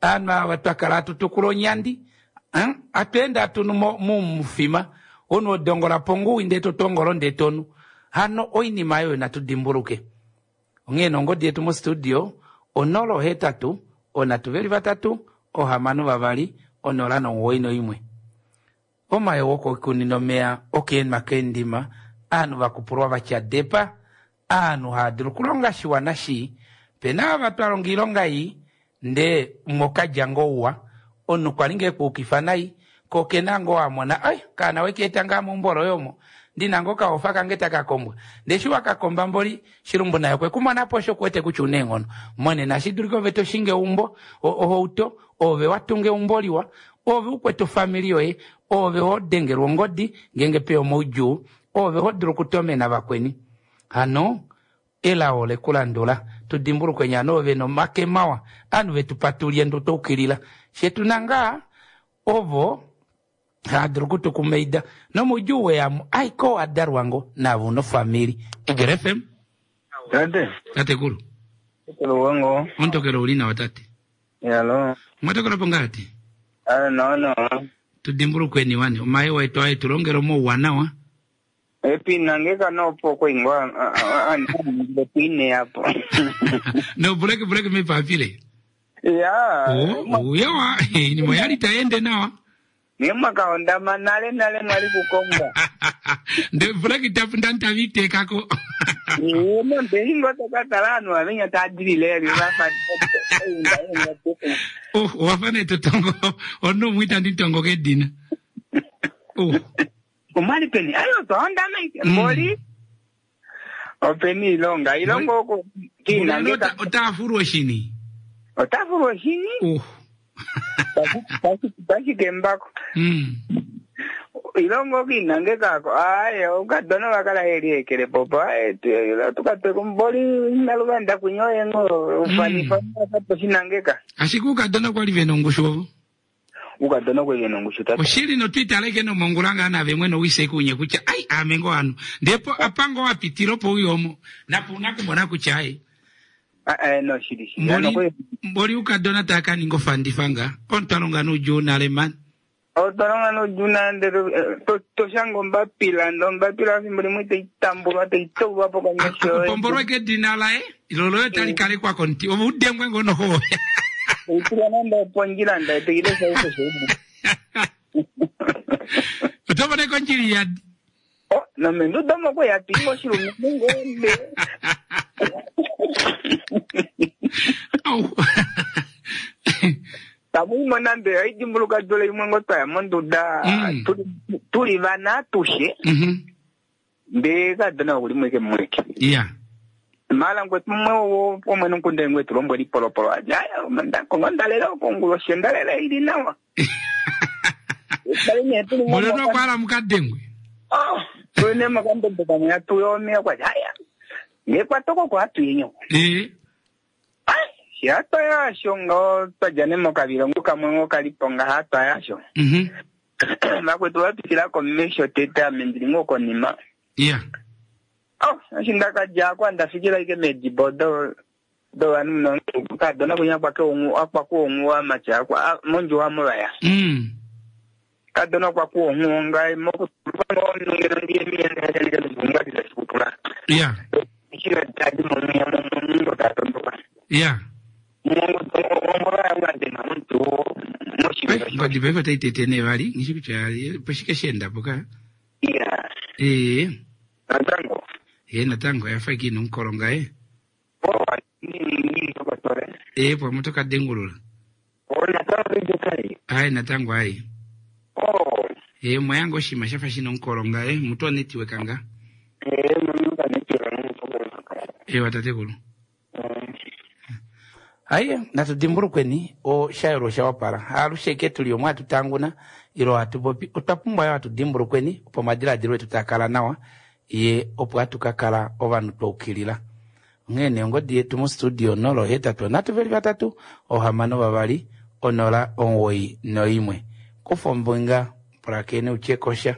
ana watakala tutukuro nyandi hein atenda tunu mumufima ono dongola pongu inde totongolo ndetonu hano oini mayo na tudimburuke ngeno ngodi etu mu studio onolo hetatu ona tuveli batatu ohamanu babali onola no woino imwe omaye woko kunino mea okien makendima anu bakupurwa bachadepa anu hadru kulonga shiwanashi pena batwalongilonga yi nde moka jangowa onu kwalinge kukifanai kokenango amona ay kana weketanga mumboro yomo ndinango ka ofaka ngeta kakombwa ndeshuwa kakomba mboli shirumbu nayo kwe kumana posho kwete kuchunengono mone na shiduriko veto shinge umbo oho uto ove watunge umboliwa ove ukweto familio ye ove hodenge rongodi ngenge peo moju ove hodru kutome na bakweni hano ela ole kulandula tudimburu kwenye anove no make mawa anu vetu patulie ndo tokirila shetunanga ovo hadrukutu kumeida no mujuwe ya aiko adarwango na vuno family egerefem tate tate kuru kuru wango onto kero ulina watate yalo mwato kero pongati ah no no tudimburu kweni wani umaye wetu ae tulongero mo wanawa epi nangeka no poko ingwa ande pine hapo no break break me papile ya oh yawa ni moyali taende nawa Nima kaonda manale nale ngali kukonga. De break tapundanta vite kako. Nima behingo takatalano avinya tadiri leri rafa. Oh, wafane totongo ono muita nditongo kedina. Oh. Umali peni ayo to onda mai mboli. Openi ilonga ilongo ko kina ngeta otafuru shini. Otafuru shini? Oh. Basi basi basi kembako. Mm. Ilongo kina ngekako ayo ukadona wakala heri ekere popa etu tukate kumboli nalubanda kunyoye ngo ufani fani kato sinangeka. Asiku kadona kwa liveno ngusho. Ukadona kwa liveno ngusho tata. Oshiri no Twitter leke no mongulanga na vemwe no wise kunye kucha ai amengo anu. Depo apango wapitiro po uyomo na punako mbona kuchai. Ah no shiri shiri. Mboli mboli ukadona taka ningo fandifanga. Ontalonga no juna leman. Otalonga no juna ndero to to shango mbapila ndo mbapila simboli mwite itambo ate ito wapo kwa nyesho. Pomboro ke dinala eh. Ilolo yetali kale kwa konti. Omu udengwe ngono ho. Ikula nanda ponjila nda tegile sa uko sebu. Utomo ne konjili ya. Oh, na mendo dama kwa ya pingo shiru mungo mbe. Oh. Tamu manande ai dimbuluka dole mungo ta mondo da tuli vana tushe. Mhm. Mbega dana uli mweke mweke. Yeah. Mala ngwe tumo po meno kunde ngwe tulombo di polo polo aja manda ko ngandalelo ko ngulo shendalela ili nawa. Molo no kwala mukadengwe. Oh, tuene makando bana ya tuyo me kwa jaya. Nge kwa toko kwa tuyenyo. Eh. Ai, si hata ya shongo tajane mokabiro nguka mwengo kaliponga hata ya sho. Mhm. Makwetu wapisila ko mesho teta mendringo ko nima. Yeah. Oh, ashindaka jakwa ndafikira ike medibo do do anu no ka dona kunya kwa ko ngu akwa ko ngu wa macha kwa monjo wa mulaya. Mm. Ka dona kwa ko ngu ngai moko no ngero ndiye mi ene ene bunga dile kupula. Yeah. Kira tadi mo mi amo ndo ta tondo. Yeah. Mo mo ra ngade na muntu mo shibira. Ngadi beko taitete ne bali ngishikucha pashike shenda boka. Yeah. Eh. Natango. Eh natango yafa kino nkoronga eh. Oh, ni ni ko tore. Eh po motoka dengulula. Oh, natango ndio kai. Ai natango ai. Oh. Eh moyango shima shafa shino nkoronga eh muto netiwe kanga. Eh mungu kanetira mungu. Eh watate kulo. Aye natudimburu kweni o shairo shawapara alu sheke tulio mwa tutanguna iro atubopi utapumba ya tudimburu kweni upo madira dirwe tutakala nawa ye opo atukakala ovanu tokilila ngene ngodi yetu mu studio nolo hetatu natuveli batatu ohamano babali onola onwoi noimwe kufombwenga prakene uchekosha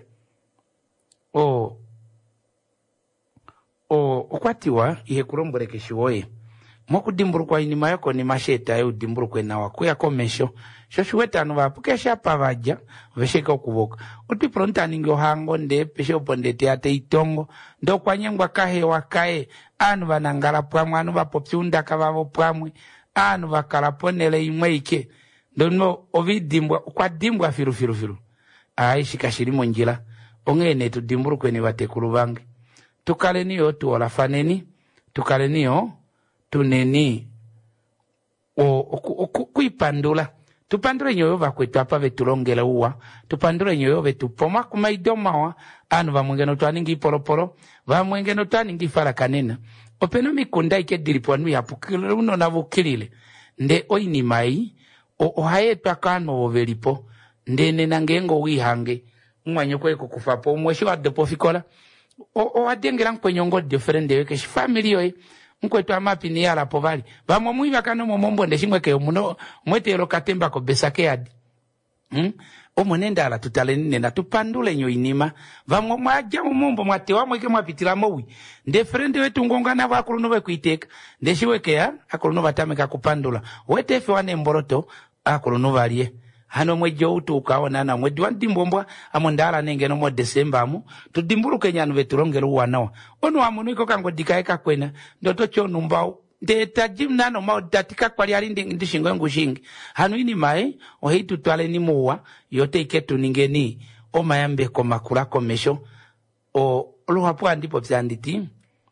o o okwatiwa ihe kulombolekeshiwoye moku dimburu kwa inima yako ni masheta yu dimburu kwa inawa kuya komesho shoshu weta anu wapu kesha pavaja vesheka ukuvoka uti pronta ningo hango nde peshe uponde teate itongo ndo kwa nyengwa kahe wakae anu vanangala pwamwe anu vapopyunda kavavo pwamwe anu vakalaponele imweike ndo no ovi dimbwa kwa dimbwa firu firu firu aishi kashirimo njila ongene tu dimburu kweni watekulu vange tukale niyo tuola faneni tukale niyo tuneni o kuipandula tupandule nyoyo vakwetu apa vetulongela uwa tupandule nyoyo vetu poma kumaidoma wa anu vamwengeno twaningi poroporo vamwengeno twaningi fala kanena openo mikunda ike dilipo anu yapukile uno na vukilile nde oini mai o ohayetu akano ovelipo nde nena ngengo wihange mwanyo kweko kufapo umweshi wa depo fikola o o adengera nkwenyongo different weke shi family yoy nkwetu amapi ni yala povali vamwe muiva kano momombo ndeshimwe ke muno mwetero katemba ko besake adi hm omonenda ala tutalene na tupandule nyo inima vamwe mwaja momombo mwatewa mweke mwapitira mowi nde friend wetu ngongana vakulu no bekuiteka ndeshiweke ya akulu no batameka kupandula wetefe wane mboroto akulu no valie hano mwejo utu ukaona na mwejo wandimbombwa amondala nenge no mo December amu tudimbulu kenyanu vetulongelo wanawa ono amuno iko kango dikaeka kwena ndoto cho numbao ndeta jimnano ma datika kwali alindi ndishingo ngushingi hano ini mai ohitu twale ni muwa yote iketu ningeni o mayambe ko makula komesho o luhapo ndipo byanditi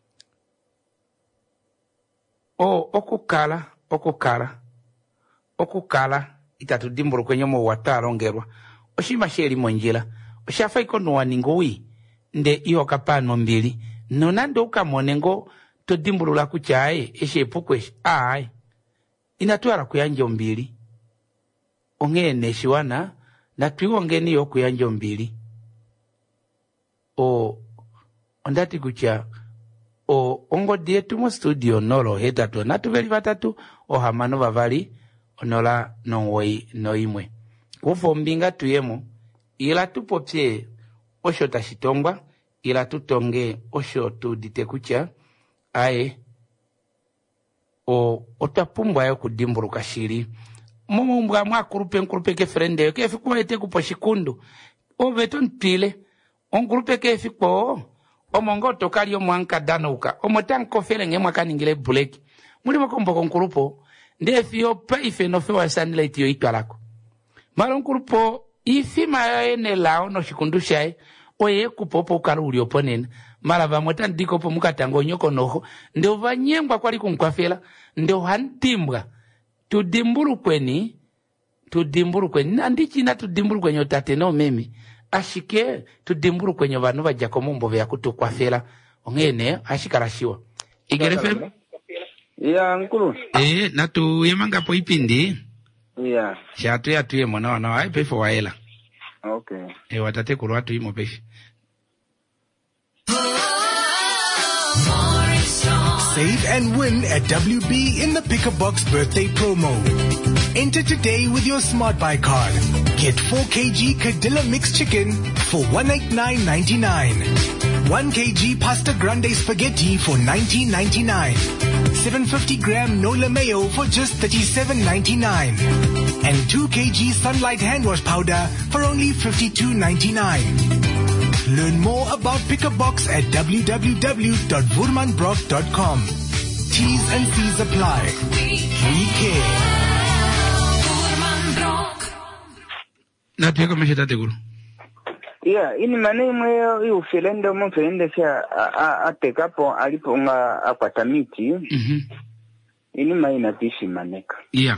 o okukala okukala okukala itatu dimburu kwenye mo watarongerwa oshima sheri monjila oshafa iko no waningowi nde iyo kapano mbili nonando ukamonengo to dimburu la kuchae eshe pukwe ai inatwara kuyanjo mbili ongene shiwana na tuongeni yo kuyanjo mbili o ondati kucha o ongo dietu mo studio nolo hetato natuveli batatu o hamano bavali onola nonwoi noimwe kufo mbinga tuyemo ila tupopye osho tashitongwa ila tutonge osho tudite kucha ae o otapumbwa yo kudimburu kashiri mumumbwa mwakurupe nkurupe ke frende ke fikuwa ete kupo shikundu o veto ntile onkurupe ke fikuwa o mongo tokali yo mwanka danuka o motanko fele nge mwaka ningile buleki muli mwakombo nkurupo ndefi yo pa ife no fe wasanile itiyo itwalako malo nkurupo ifi maene lao no shikundushae oye kupopo ukaru ulioponena mala vamweta ndiko po mukatango nyoko noho ndio vanyengwa kwali kunkwafela ndio hantimbwa tudimburu kweni tudimburu kweni andichi na tudimburu kwenye otate no memi ashike tudimburu kwenye vanu vajako mumbo vya kutukwafela ongene ashikarashiwa igerefe ya nkulu eh natu yemanga po ipindi ya shatu ya tuye mona wana wa pefo waela okay eh watate kulwa tu imo pefi Save and win at W B in the Pick a Box birthday promo. Enter today with your Smart Buy card. Get four kilograms Cadilla mixed chicken for one hundred eighty-nine ninety-nine. one kilogram pasta grande spaghetti for nineteen ninety-nine. seven hundred fifty gram Nola mayo for just thirty-seven ninety-nine. And two kilograms Sunlight hand wash powder for only fifty-two ninety-nine. Learn more about Pick a Box at w w w dot woermanbrock dot com. T's and C's apply. We care. Na tuweko mesheta teguru. Yeah, ini mane mwe yu filendo mo filende siya atekapo alipo nga akwata miti. Mhm. Ini mai na tishi maneka. Yeah.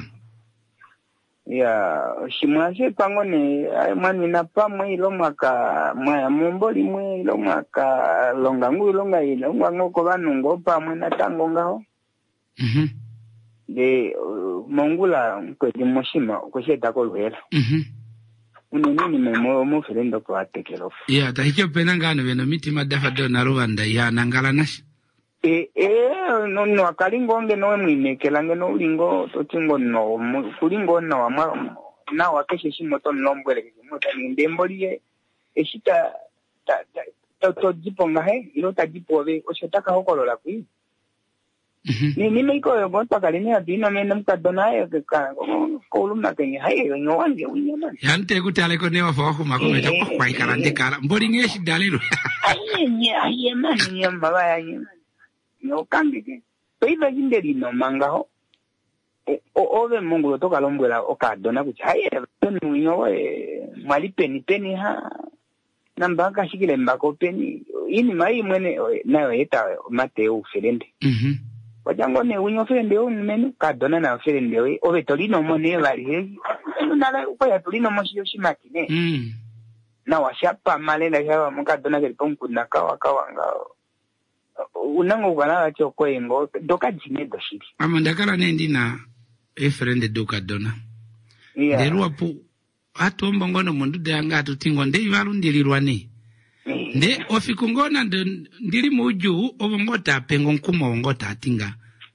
Ya shimwaje pangone mwana na pamwe ilo mwaka mwa mumboli mwe ilo mwaka longa ngu longa ilo ngoko banungo pamwe na tango ngao mhm de mongula ko dimoshima ko sheta ko lwela mhm uno nini memo mo ferendo ko atekelo ya tahike pena ngano beno miti madafa do na Rwanda ya nangala nashi e e no no akalingo nge no mwinekela nge no lingo to tingo no kulingo na wa na wa keshe shimoto nombwele kimoto ndemboliye eshita ta ta to jipo ngahe ilo ta jipo ve oshotaka hokolola kui Ni ni me ko go ta ka ni ati na me nam ka dona e ka ko lu na ke ni hai ngo wan ge wi na. Yante ku tale ko ne wa fo ma ko me to ko kwai karante kala. Mbori nge shi dalilo. Ai ni ai man ni mbaba ya ni. No kambi ke. Pe iba jinderi no manga ho. O o ve mungu to ka lombwela o ka dona ku hai no nyo e mali peni peni ha. Namba ka shikile mbako peni. Ini mai mwene na eta Mateo Ferende. Mhm. Wajango ne unyo Ferende o menu ka dona na Ferende o o vetolino mone bali he. Nala ko ya tolino mo shio shimaki ne. Mm. Na washapa malenda ya muka dona ke pomku na kawa kawa nga. Unango bana cho ko engo doka jine do shiri. Amanda kala ne ndina e Ferende doka dona. Yeah. Derua pu atomba ngono mundu de anga tutingo nde ivalu ndilirwane. Nde ofikungona ndili muju obongota pengo nkumo ngota atinga.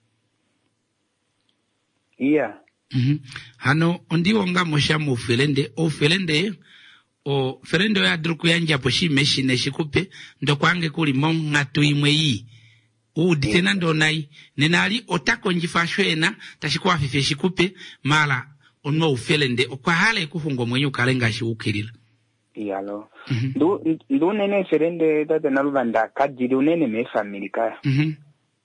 Yeah. Mhm. Hano ndiwo nga mosha mu Ferende o Ferende o Ferende ya druku yanja poshi meshine shikupe ndo kwange kuli monga tuimwe yi. U ditena ndo nai nenali otako njifashwena tashikuwa fife shikupe mala onwa u Ferende okwa hale kufungo mwenye ukalenga shi ukirila. Iyalo. Ndu ndu nene Ferende tate nalubanda kadiri unene me familika. Mhm.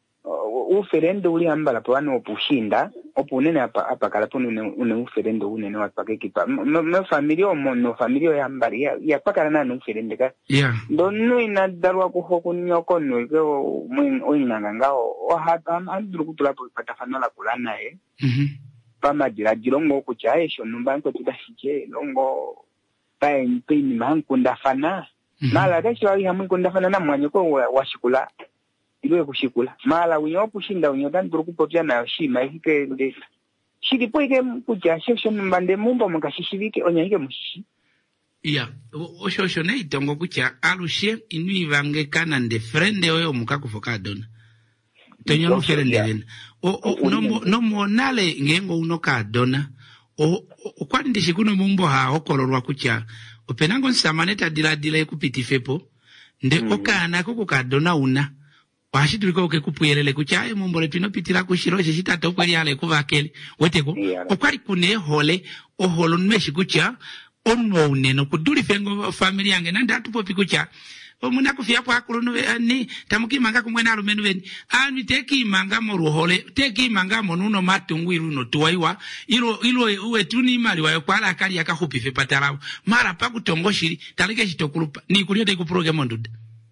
U Ferende uli ambala pano opushinda opunene apa apa kala punu une u Ferende unene wa pakeki pa me familia mo no familia ya ambali ya ya pakala na no Ferende ka. Yeah. Ndo no ina darwa ku hoku nyoko no ko mwen oinanga ngao o hata andru kutula po patafana la kulana e. Mhm. Pama jira jirongo ku chaesho numba nko tudashike longo pa mpini mankunda fana. Mala kesho ali hamkunda fana na mwanyoko wa shikula. Iwe kushikula mala unyo pushinda unyo tantu kupopya na shima hike nde shiri poike kuja shesho mbande mumba mukashishivike onyake mushi. Yeah, oshosho ne itongo kucha alushe inu ivange kana nde Ferende oyo mukakufoka dona. Tonyo no Ferende ven. O o no no monale ngengo unoka dona. O o kwani ndishikuno mumbo ha okolorwa kucha. Openango nsamaneta dila dila kupiti fepo. Nde okana kukuka dona una. Washi tuliko uke kupuyelele kuchaye mumbole pino pitila kushiroshe shitata ukweli hale kuvakele. Weteko, okwari kune hole, oholo nmeshi kucha, onwa uneno, kuduli fengo familia yange, nanda atupopi kucha. Omuna kufia kwa kurunu ni, tamuki manga kumwena alumenu veni. Almi teki manga moru hole, teki manga monuno matungu ilu no tuwaiwa, ilo, ilo uwe tuni mali wa yokwala akali yaka hupi fe patarawu. Mara paku tongo shiri, talike shitokurupa, ni kuliote kuproge monduda.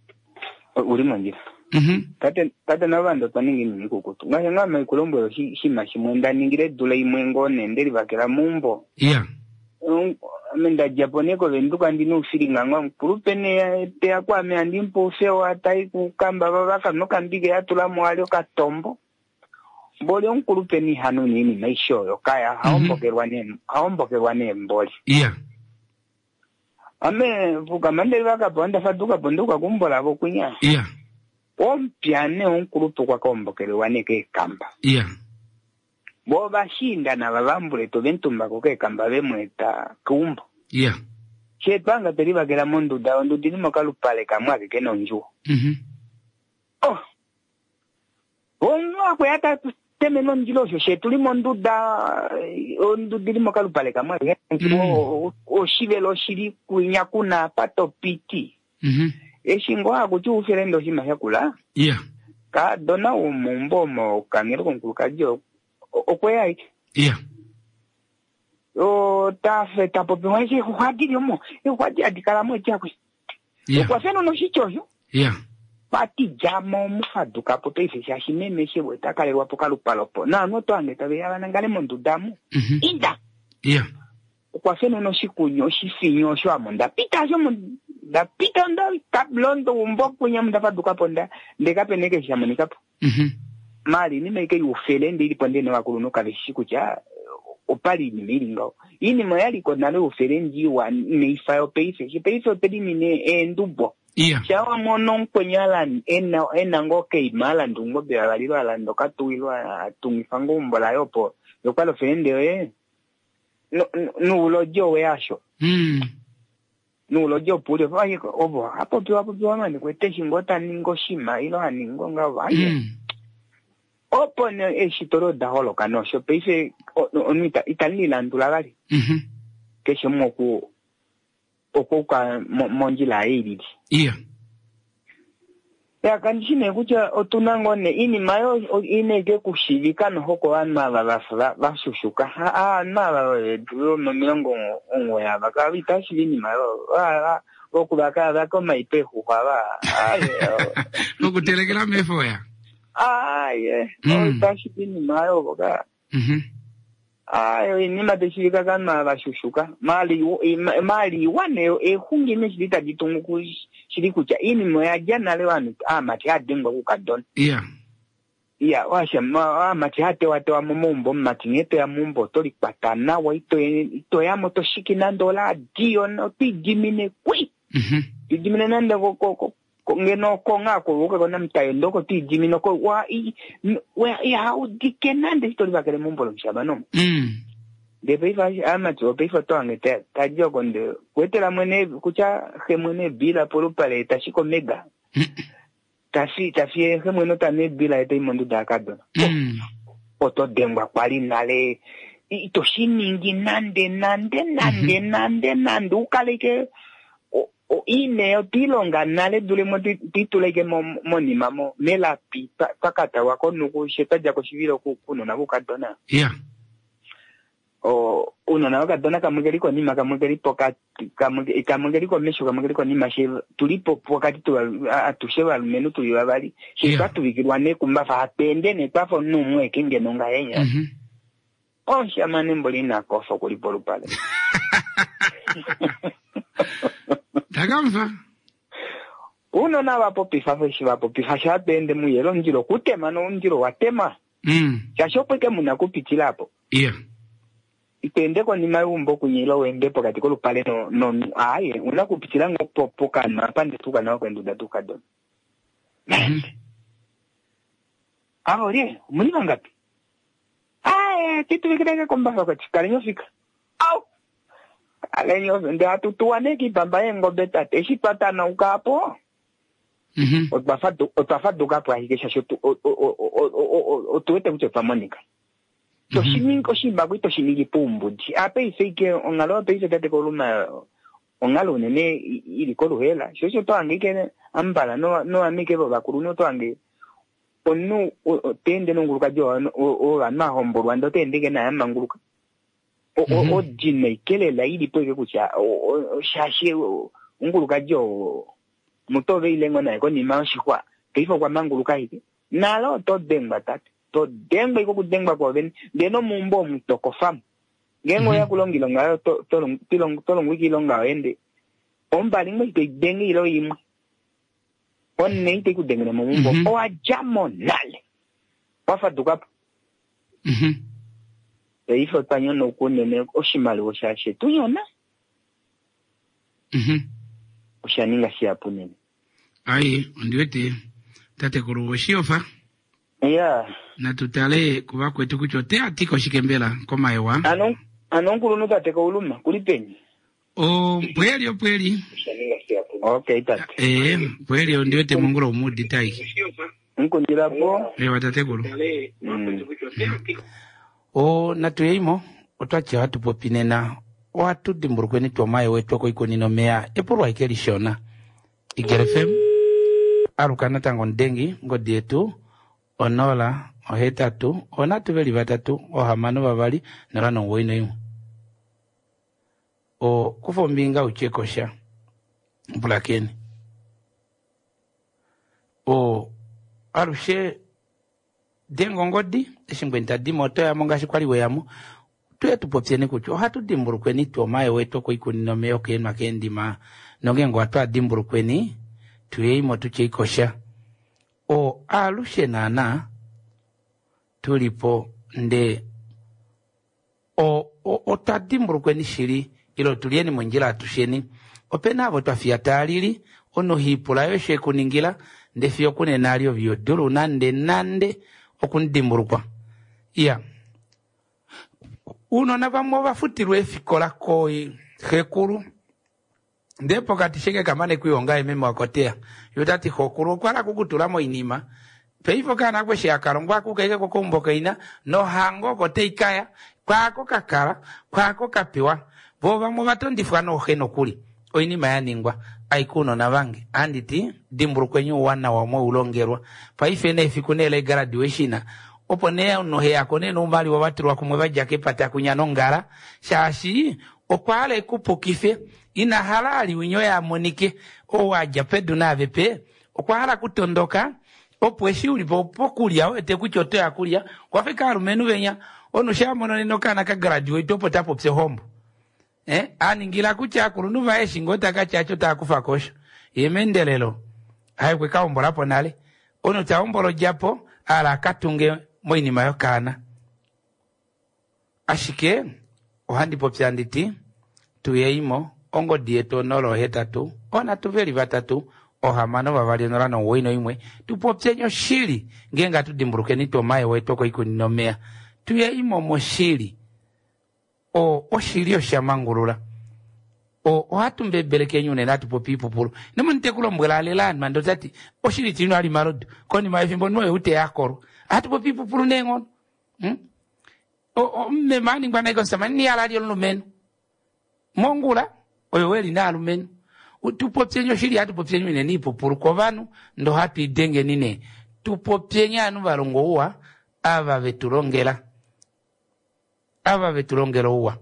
Uri manjira. Mhm. Kate kate nabando paningi ni kukutu. Nga nga me kulombo shi shima shimwenda ningire dula imwengo nendeli bakela mumbo. Yeah. Um amenda japoneko venduka ndino firinga nga kurupene te akwa me andimpo feo atai kukamba babaka no kambige atula mwali katombo. Bole onkurupeni hanu nini maisho yokaya haombokerwa ne haombokerwa ne mboli. Yeah. Ame vuka mandeli baka bonda faduka bonduka kumbola bokunya. Yeah. Ompiane onkulupu kwa kombokelewa neke kamba. Yeah. Bo bashinda na babambule to bentumba koke kamba bemweta kumbo. Yeah. Chetanga teriba gela mundu da ondu dilimo kalupale kamwa ke nonju. Mhm. Oh. Onwa kwa ata teme nonjilo sho shetuli mundu da ondu dilimo kalupale kamwa ke o o shivelo shiri kunya kuna pato piti. Mhm. Eshingo akuchu Ferende shima yakula. Yeah. Ka dona umumbo mo kangero konkuluka jo okweya iki. Yeah. O ta fe ta popi waje hwadi yomo e hwadi adikala mo chakwe. Yeah. Kwa feno no shichoyo. Yeah. Pati jamo mufaduka pope ifisha shimeme shebwe takalelwa pokalupalopo. Na no to angeta be yaba ngale mondu damu. Mhm. Inda. Yeah. Kwa feno no shikunyo shifinyo shwa monda pita jo monda da pita nda kablondo umbo kunya mda faduka ponda ndeka peneke shamoni kapo. Mhm. Mali ni meke yu Ferende ili ponde ne wakuluno kabishiku cha opali ni milingo. Ini moyali ko nale u Ferende wa ne fayo peise. Ki peise pedi ni ne endubo. Yeah. Chawa monon kwenyala ena ena ngoke imala ndungo be abaliro alando katuilwa tungifango mbola yopo. Yokwalo Ferende we no no ulojo we asho. Mm. No lojo pule vaye ko obo hapo tu hapo tu amani kwete shingota ningo shima ilo aningo ngawa. Mm. opone eshitoro daholo kanosho peise onita itali landulagali mhm ke shomoku okuka monjila iri yeah ya kanjine kucha otunangone ini mayo inege kushirika no hoko wana baba bashushuka ah na duyo miongo onwe ya bakabita shini mayo ah okubaka bako maipe huwa ayo nokutelekela mefo ya ah yeah otashi shini mayo boka mhm ayo ini mateshirika kana bashushuka mali mali wane ehungi nishita gitungu shirikucha ini moya jana lewanu ah mati hadengwa kukadon yeah yeah washa ma ah mati hate wate wa mumbo mati ngeto ya mumbo tori patana wa ito ito ya moto shikina ndola dio no ti jimine kwi mhm ti jimine nanda ko ko ngeno ko ngako ko kona mtayo ndoko ti jimino ko wa i wa ya how dikenande tori bakere mumbo mshabano mm de peifa ama to peifa to angete tajo konde kwetela mwene kucha hemwene bila polo pale tashiko mega tafi tafi hemwene tane bila ete imondu dakado mm oto dengwa kwali nale ito shiningi nande nande nande nande nande ukaleke o ine o tilonga nale dule mo tituleke mo monima mo mela pi pakata wako nuko sheta jako shiviro kuno na bukadona yeah o uno na wakadona kamugeri kwa nima kamugeri pokati kamugeri kamugeri kwa mesho kamugeri kwa nima she tulipo pokati tu atushewa menu tuliwabali she batu bikirwane kumbafa atende ne pafo numwe kinge nonga yenya mhm on shamane mbolina kofa kulipolo pale tagamfa uno na wapo pifafa shi wapo pifasha atende muyelo njiro kutema no njiro watema mm chashopo ke munakupitila hapo yeah itende kwa ni mayumbo kunyilo wende pokati ko lupale no no aye unakupitila ngopopo kana pande tuka na kwenda duka don mhm ah ore muni mangapi aye titu vikireke komba kwa chikalenyo fika au alenyo nda tutuane ki bamba yengo beta teshi pata na ukapo mhm otafadu otafadu kapo ahikesha shotu o o o o tuete kuche pamonika to shiningo shimba kwito shiningi pumbu ji ape iseke ongalo ape iseke te koluma ongalo nene ili koluhela shosho to angike ambala no no amike baba kuruno to ange onu tende nonguluka jo o ana homborwa ndo tende ke na manguluka o o jinne kele la ili poke kucha o shashe unguluka jo mutobe ile ngona ko ni mashikwa kifo kwa manguluka hivi nalo to demba tati to demba iko kudemba kwa ben deno mumbo mtoko fam gengo ya kulongilo ngayo to to tilong tolong wiki longa ende ombali mo te dengi lo yim onne te kudenga mumbo o ajamo nale wafa dukapo mhm e ifo tanyo no kunene oshimali wo shashe tuyona mhm oshaninga siapo nene ai ndiwete tate kurushiofa yeah na tutale kuba kwetu kuchote atiko shikembela koma ewa anon anon kuruno tate ko uluma kulipenyi o pweli o pweli okay tata eh pweli o ndiwete munguro umudi tai nko ndirapo ewa tate kuru mm. o natuyeimo otwache watu popinena watu dimburukweni tomaye wetu ko ikonino mea epurwa ikelishona igerefem arukana tango ndengi ngodietu onola ohetatu onatu beli batatu ohamano babali narano woino yu o kufombinga uchekosha bulakeni o arushe dengo ngodi eshingwenta dimoto ya mongashi kwali weyamu tuye tupopyeni kucho hatu dimburukweni tomaye wetu ko ikunino meo kenwa kendima nongengo watu adimburukweni tuye imo tucheikosha o alushe nana tulipo nde o o otadimburukweni shiri ilo tulieni mwenjila atusheni opena abo twafiatalili ono hipula yoshe kuningila nde fiyo kune nalio vyodulu nande nande okundimburukwa iya uno na bamwe bafutirwe fikola koi hekuru ndipo katisheke kamane kuyonga ememe wakotea yotati hokuru kwala kukutulamo inima peifo kana kwe shiakaro ngwaku keke kukumboka ina no hango kote ikaya kwako kakara kwako kapiwa bova mu batondifwa no heno kuli oini mayaningwa aikuno na bange anditi dimburu kwenyu wana wa mwe ulongerwa paife na ifikunele graduation oponea no he akone no mali wa watu wa kumwe bajake pata kunyanongara shashi okwale kupokife ina halali winyo ya monike o waja pedu na vepe okwala kutondoka opweshi ulipo pokulia ete kuchoto ya kulia kwa fika rumenu wenya ono shamono nino kana ka graduate opo tapo pse hombo eh aningila kucha kurunuva eshi ngota kachacho ta kufa kosho yemendelelo hayi kwe kaombola ponale ono taombolo japo ala katunge moini mayokana ashike ohandi popsanditi tuyeimo ongo dieto nolo hetatu ona tuveli batatu ohamano bavali nolano woino imwe tupopsenyo shili ngenga tudimburuke nito maye wetoko ikuninomea tuyeimo moshili o oshili oshamangulula o ohatumbe beleke nyune natu popipo pulu nemo ntekulo mbwela alelani mando zati oshili tino ali marodu koni maefimbo noe ute yakoro atu popipo pulu nengon hmm? o o mme mani ngwana iko sama ni ala di lumenu mongula oyo weli na lumenu tupopsenyo shili atu popsenyo ine nipo pulu kwa vanu ndo hatu idenge nine tupopsenya anu valongo uwa ava vetulongela ava vetulongela uwa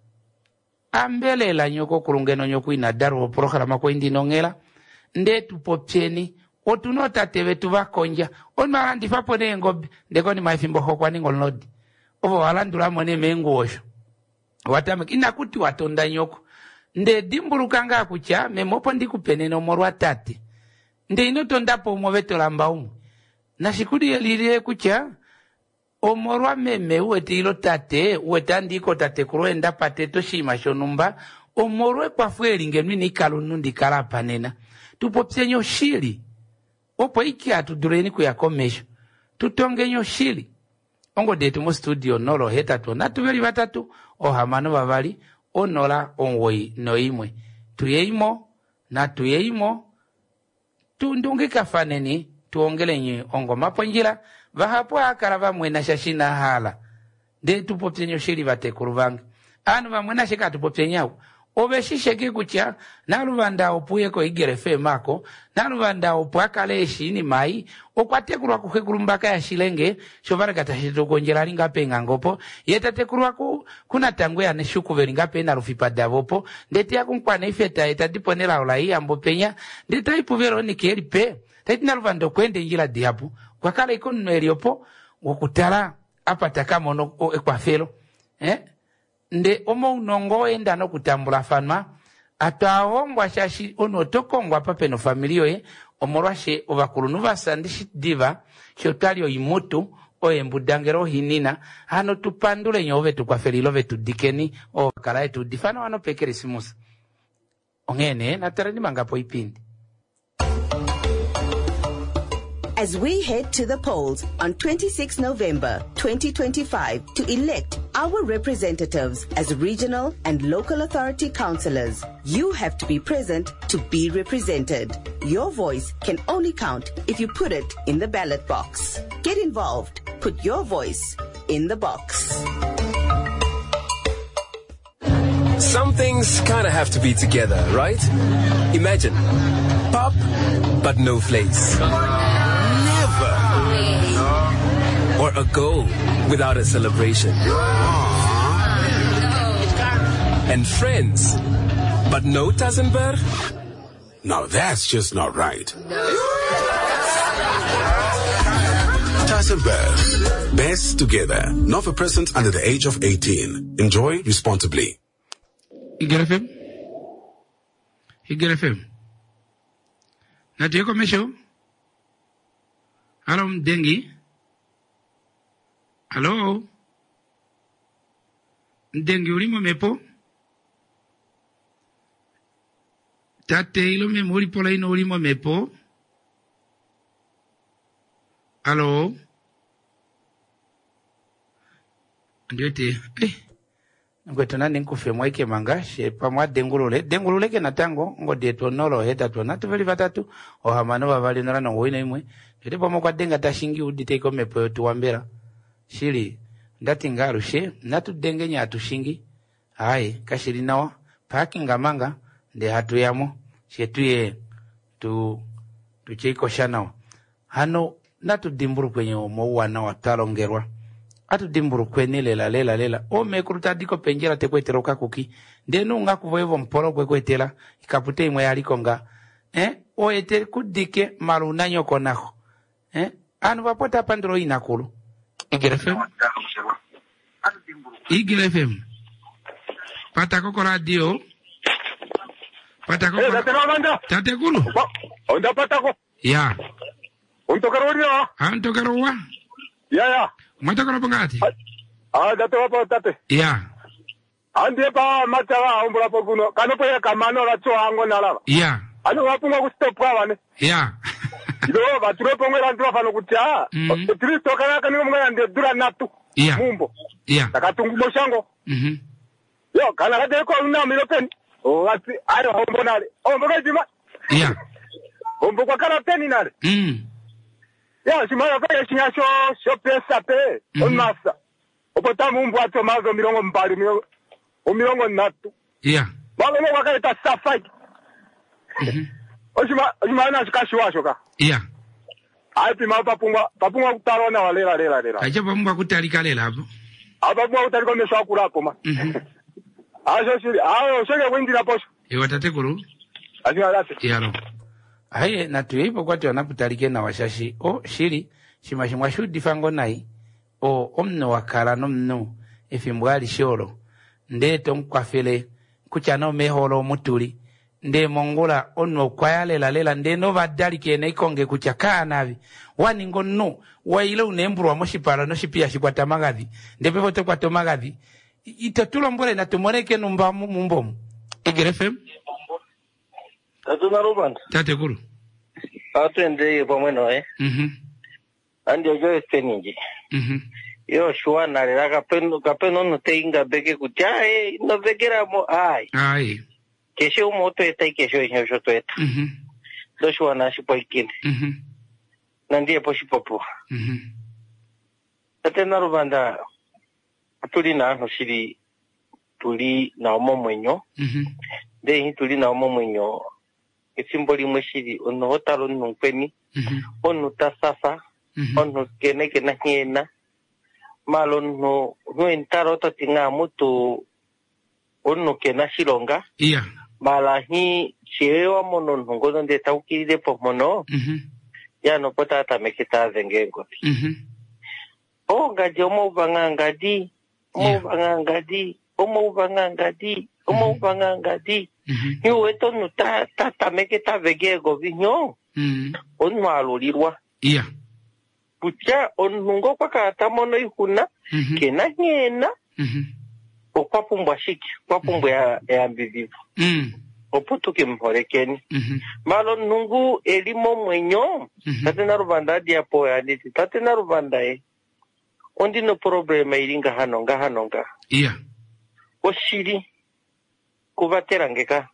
ambele la nyoko kurungeno nyoko inadaru programa kwa indi nongela nde tupopseni otunota teve tuvakonja onmara ndifapo ne ngobi ndeko ni maifimbo hokwa ni ngolnodi ovo walandula mwene mengu osho watame inakuti watonda nyoko nde dimbulukanga kucha memopo ndikupeneno morwa tati nde inotondapo umweveto lamba umu na shikudi yalile kucha omorwa meme uweti ilo tate uweta ndiko tate kuroenda pateto shima shonumba omorwe kwa fueli ngenwi ni kalunundi kalapanena tupopsenyo shili opo iki atudureni kuyakomesho tutongenyo shili ongo detu mo studio nolo hetatu natuveli batatu ohamano bavali onola onwoi noimwe tuyeimo na tuyeimo tundungika faneni tuongelenye ongo maponjila vahapo akara vamwena shashina hala de tupopsenyo shili vatekuru vange anu vamwena shika tupopsenyao oveshisheke kucha naluvanda opuyeko igerefe mako naluvanda opwakale eshini mai okwatekurwa kuhekulumbaka ya shilenge shovara katashitokonjela linga penga ngopo yetatekurwa ku kuna tangwe ya neshuku velinga pena rufipadavopo ndeti ya kumpwane ifeta etadiponela olai ambo penya ndeta ipu veroniki elipe teti naluvanda kwende njila diapu kwa kala ikonu eliopo wakutala apataka mono kwa felo eh nde omo unongo enda no kutambula fanma atawongwa shashi ono tokongwa pape no familio ye omorwashe ovakurunuva sandishi diva shotalio imutu oyembudangero hinina hano tupandule nyove tukwafelilo vetu dikeni o kala etu difana wano pekerisimusa ongene natarani mangapo ipindi. As we head to the polls on twenty-sixth November twenty twenty-five to elect our representatives as regional and local authority councillors, you have to be present to be represented. Your voice can only count if you put it in the ballot box. Get involved. Put your voice in the box. Some things kind of have to be together, right? Imagine, pop, but no flakes. Or a goal without a celebration. And friends, but no Tazenberg? Now that's just not right. Tazenberg, best together. Not for persons under the age of eighteen. Enjoy responsibly. Higel F M? Higel F M? Natiyeko mesho? Hello, Mdengi? Hello? Mdengi ulimo mepo? Tate ilo memo ulipola ino ulimo mepo? Hello? Ndiote, eh, ngwetona ninkufe mwaike mangashe pamwa dengulule dengulule ke natango ngode tonolo heta tona tuveli vatatu ohamano vavali nala no wina imwe tete pamwa kwa denga tashingi udite ko mepo tuwambera shiri ndati ngarushe natu dengenya atushingi hai kashiri nawa paki ngamanga nde hatu yamo shetuye tu tuchiko shanawa hano natu dimburu kwenye omowana watalongerwa atu dimburu kwenye lela lela lela o mekuruta diko penjera te kwetero kakuki ndenu nga kuvoevo mpolo kwe kwetela ikapute imwe yaliko nga eh o ete kudike maruna nyoko nako eh anu vapota pandro inakulu Igile F M Igile F M Patako ko radio Patako ko radio Tate kulu Onda patako Ya Untokaro rio Antokaro wa Ya ya Matokaro pangati Ah date wa tate Ya Ande pa matawa ombula pokuno kanopo ya kamano la tso ango nalava Ya Ano wapunga ku step kwa wane Ya Ilo baturo pongela ntwa fano kutia Kristo kana kana mga ande dura natu Ya Mumbo Ya Takatungu moshango Mhm Yo kana kade ko una milopen o ati ayo hombo nale hombo kajima Ya hombo kwa kana teni nale Mm Ya simara kwa yeshinya sho sho pesa pe on masa opota mumbo ato mazo mirongo mbali mirongo o mirongo natu Ya Balo mo kwa ta safai Mhm Oshima oshima na shikashwa shoka Ya Ai pima papungwa papungwa kutarona walela lela lela Aje pamwa kutalika lela hapo Abapungwa kutalika mesha kulapo ma Mhm Ajo shiri ayo shege wingi na posho Ewa tate kuru Ajina lati Yaro Haye na tuipo kwa tuwa naputalike na washashi o shiri shimashimwa shudi fango nai o omno wakala no mno ifimwali shoro nde tonkwafele kuchano meholo mutuli nde mongola ono kwayale la lela nde no vadali kene ikonge kuchaka navi wani ngono wa ile unemburu wa moshipala no shipia shikwata magavi nde pepo te kwa tomagavi itatulo mbole na tumoreke numba mumbomu Igile F M Tatu na rubanda Tate kuru Atu ende pomweno eh Mhm Andi ojo esteninji Mhm Yo shua nalera kapeno kapeno no te inga beke kutia eh no bekera mo ai Ai Kesho moto eta kesho inyo shoto eta Mhm Do shua na shipo ikinde Mhm Nandie po shipopo Mhm Tate na rubanda Tuli na no shiri Tuli na omo mwenyo Mhm De hi tuli na omo mwenyo Isimboli mweshiri ono hotalo nungpeni Mhm Ono tasafa Ono kene kena hiena Malo no no entaro to tinga mutu ono kena shilonga Iya Mala hi chiewa mono nungo nde taukiri de pomono Mhm Ya no pota ata mekita zengengo Mhm O ngaji omo ubanga ngadi Omo ubanga ngadi Omo ubanga ngadi Omo ubanga ngadi Hiyo eto no ta ta ta mekita vegego vinyo Mhm Ono alulirwa Iya Pucha onungo kwa kata mono ihuna kena hiena okwapumbwa shiki kwapumbwa ya, ya mbivivu oputu kimhorekeni malo nungu elimo mwenyo tate na rubanda diapo ya diti tate na rubanda e ondi no problema iringa hano nga hano nga iya oshiri kuvatera ngeka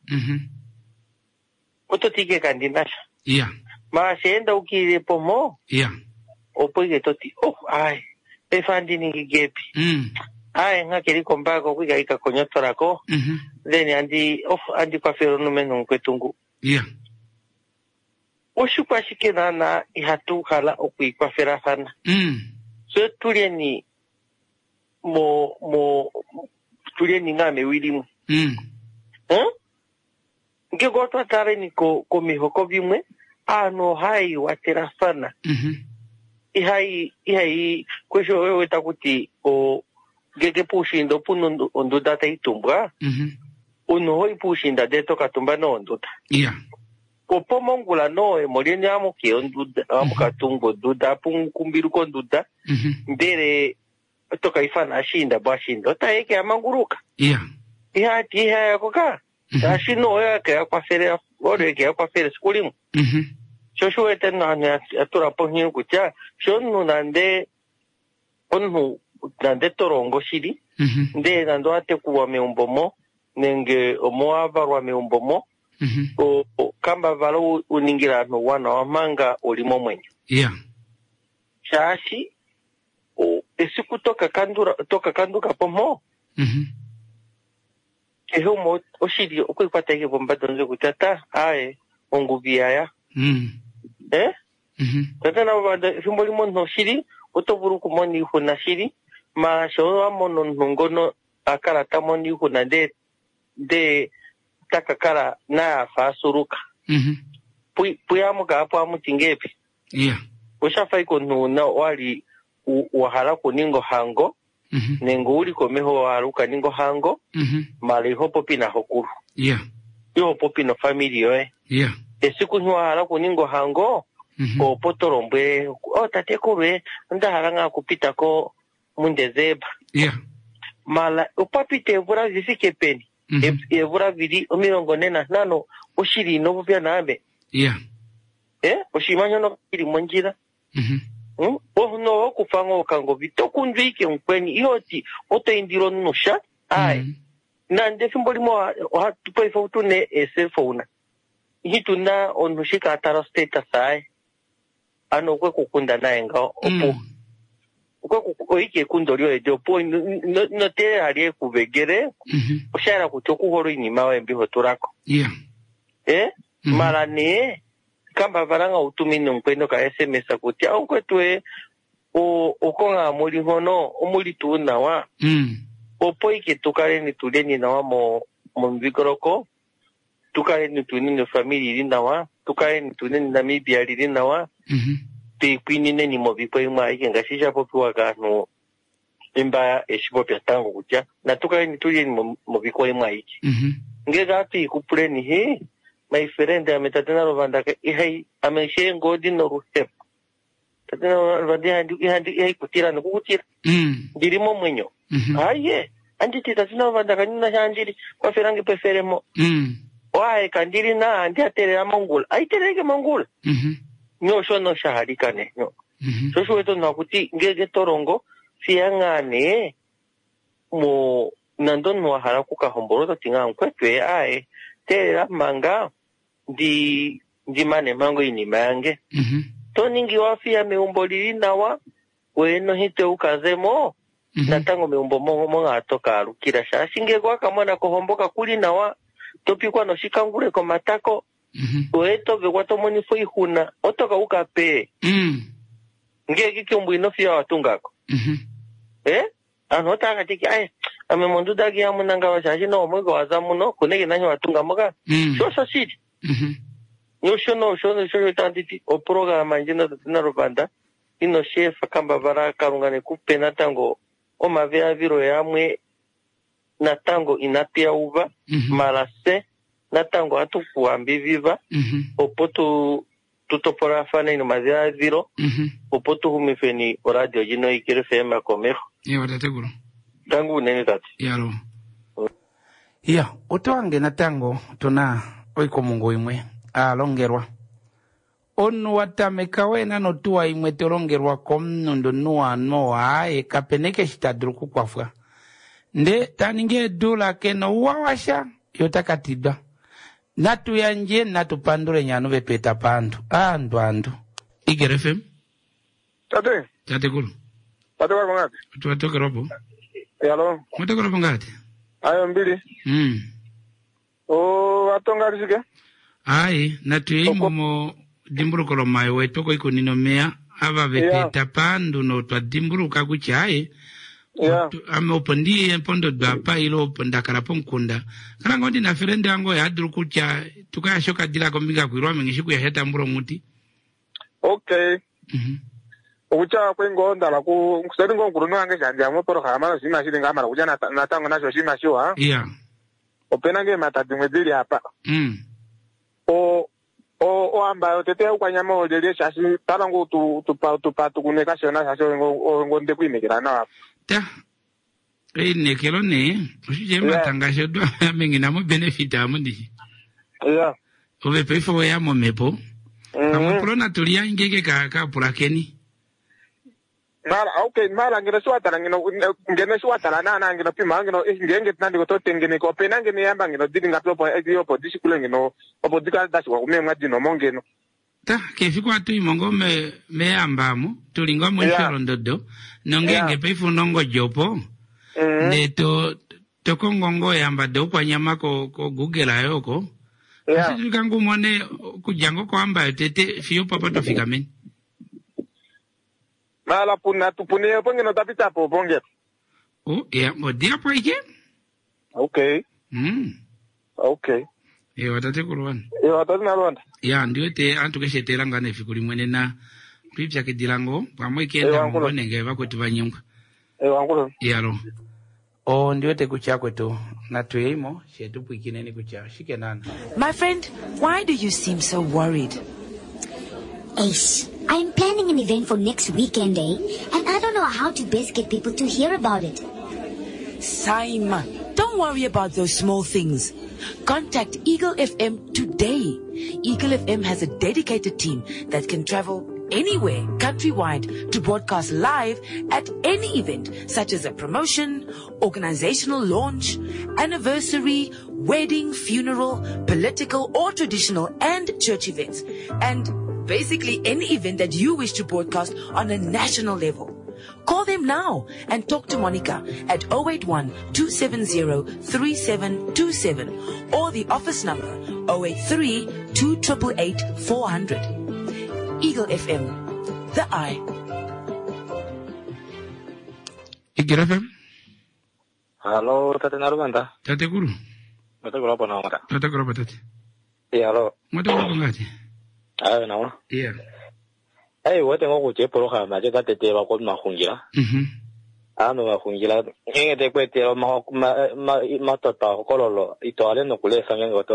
ototike kandinasha iya ma shenda ukire pomo iya Opoige toti, oh, ay, pefandi ningi gepi. Mm. Ay, nga kiri kombago, kuiga ika konyotora ko. Mhm. Then andi, oh, andi kwa fero numenung kwetungu. Yeah. Oshupa shike na na ihatu hala okui kwa fera sana. Mm. So tulie ni, mo, mo, tulie ni nga me wilimu. Mm. Huh? Nge goto atare ni ko, ko mihoko bimwe, ano hai watera sana. Mhm. Ihai ihai kwesho wewe takuti o gege pushindo puno onduda ta itumbwa mhm uno hoi pushinda deto katumba no onduda iya opo mongula no e morieni amo ke onduda amo katungo duda pun kumbiru konduda mhm ndere toka ifana ashinda bashindo ta eke amanguruka iya iya ti ha koka ashino ya ke kwa fere ore ke kwa fere skulimu mhm Shoshu eten na atura pohinu kucha shonu nande onu nande torongo shiri Mhm. nde nando ate kuwa meumbomo nenge omoava rwa meumbomo Mhm. o, o kamba valo uningira no wana wamanga ulimo mwenyo Yeah. shashi o esiku toka kandura toka kanduka pomo Mhm. eho mo oshiri okwipata ke bomba donze kutata ae ongubiaya Mm. eh Mhm. tata na bada simboli mo no shiri otoburu kumoni huna shiri ma showa mono nungono akara tamoni huna de de takakara na fasuruka Mhm. pui puyamo ga hapo amutingepi Yeah. ushafai kununa wali wahala kuningo hango Mhm. nengo uli komeho waruka ningo hango Mhm. mali hopo pina hokuru Yeah. yo popi no family yoe Yeah. esiku nyo wahala kuningo hango Mhm. o potorombwe o tate kurwe ndahala nga kupita ko mundezeba Yeah. mala upapite evura zifike peni Mhm. evura vili omirongo nena nano oshiri no buvya nabe Yeah. eh oshimanyo no kiri monjira Mhm. mm oh no kufango kango bitokunjike nkweni iyoti oto indiro nusha ai Mhm. na ndefimbo mo ha tupo ifotu ne cell phone hituna onushika ataro status ai ano kwe kukunda naye nga opo Mm. kwe kuike kundolio ejo po no no te ali kubegere Mhm. oshara kutoku horo inima wembi hoturako Yeah. eh Mhm. mara ne kamba varanga utumini nkwendo ka S M S akuti aunkwetwe o okonga muri hono omuri tuna wa Mm. opo ike tukare ni tuleni na wa mo mo mbikoroko tukare ni tunini no family linda wa tukare ni tunini na mibia linda wa Mhm. pe kwini ne ni mo bipo imwa ike ngashisha popi wa gano imba eshipo pya tango kutya na tukare ni tuleni mo mo biko imwa ike Mhm. ngega ati kupuleni he my friend ametatena rovanda ke ihai ameshe ngodi no ruhep tatena rovanda handi handi ihai kutira no kutira Mm. dirimo mwenyo Mhm. aye andi tatena rovanda kanina handiri kwa ferangi preferemo Mm. wae kandiri na andi atere mongol ai tereke mongol Mhm. nyo shono shahari kane nyo Mhm. so shweto na kuti ngege torongo fiangane mo nandon no haraku ka homboro tinga nkwetwe ai tera manga ndi ndi mane mango ini mange Mhm. to ningi wafia meumboli nawa weno hite ukazemo Mhm. natango meumbo mongo monga atoka alukira sha singe kwa kamona kohomboka kuli nawa topi kwa no shikangure ko matako Mhm. weto ve kwa tomoni foi huna otoka ukape Mm. ngeke kyombu inofia watungako Mhm. eh anota akatiki ai ame monduda gi amunanga wa shashi no mogo wazamuno kunege nanyo watunga moga Mm. so so shit Mhm. yo shono shono shono tantiti o programa njina tina rubanda ino chef kamba vara karungane kupena tango o mavea viro yamwe na tango inapia uva Mhm. marase na tango atu kuambi viva Mhm. o poto tutopora fana ino mavea viro Mhm. o poto humifeni o radio jino ikire fema komeho Yeah, watateguro. tangu nene tati Yaro. Yeah, otoange na tango tuna oiko mungu imwe alongerwa. Onu watameka wena no tuwa imwe tolongerwa komnundo nuwa noa e kapeneke shitadruku kwa fwa. Nde taninge dula keno uwawasha yotakatida. Natu yanje natu pandure nyanu vepeta pandu. Andu andu. Igere F M? Tate, Tate kulu. tate kwa ngati? Tuwa toke robo. Yalo, Mwatoke robo ngati? ayo mbili. Mm. O, atonga risike? Ai, natu ya ingo mo dimburu kolo mayo wetoko iko nino mea. Ava vepeta yeah. Pandu no twa dimburu kakuchi ae. Yeah. Ame opondi pondo dwapa ilo oponda karapon kunda. Kana ngondi na ferende ango ya adru kucha tuka ya shoka dila kombiga kuirwa mengishiku ya heta mburo muti. Okay. Mhm. Ucha kwengo ndala ku kuseri ngo nguru nange janja mo poro kama sima shiri ngama kuja na na tango nacho shima shio ha. Yeah. Opena nge matatu ngedili hapa. Mm. O o o amba otete ukanyama odele shashi talango tu tu pa tu pa tu kuneka shona shasho ngo ngo nde kuimekira na hapa. Ta. Eh ne kelo ne. Ushije matangasho do mengi na mo benefit amundi. Yeah. Ove pefo ya mo mepo. Kama prona tulia ingeke ka ka purakeni. Mala okay mala ngina swata ngina ngina swata la nana ngina pima ngina ngenge tnandi ko tote ngene ko pena ngene yamba ngina didi ngato po edio po disikule ngino po dika dashi kwa kumema dino mongeno ta kefiku atu imongo me me ambamo tulingo mwenchero ndodo nongenge peifu nongo jopo ne to to kongongo yamba do kwa nyama ko ko Google ayoko yeah kangu mone kujango ko amba tete fio papa to fikamen mala puna tupune ponge no tapita po ponge oh yeah mo dia po ike okay mm okay e watate kurwan e watate na rwanda ya ndio te antu keshetela ngane fikuri mwene na pipya kidilango pamwe kenda mbone ngeva kuti vanyimwa e wangulo yalo o ndio te kuchakwe tu na tuimo shetu puikineni kucha shikenana. My friend, why do you seem so worried? Ace, I'm planning an event for next weekend, eh? And I don't know how to best get people to hear about it. Saima, don't worry about those small things. Contact Eagle F M today. Eagle F M has a dedicated team that can travel anywhere countrywide to broadcast live at any event, such as a promotion, organizational launch, anniversary, wedding, funeral, political or traditional and church events, and basically any event that you wish to broadcast on a national level. Call them now and talk to Monica at zero eight one, two seven zero, three seven two seven or the office number zero eight three, two eight eight, four hundred. Eagle F M, the eye. Eagle F M. Hello, Tate Narubanda. Tate Guru. Tate Guru apa nama? Tate Guru apa Tate? Iya, halo. Mata Guru ngati? Ayo nama. Iya. Eh, wote ngoku je program aja Tate te ba ko mahungira. Mhm. Ano mahungira. Ngenge te ko te ma ma ma tota ko lolo ito ale no kule sange ngoto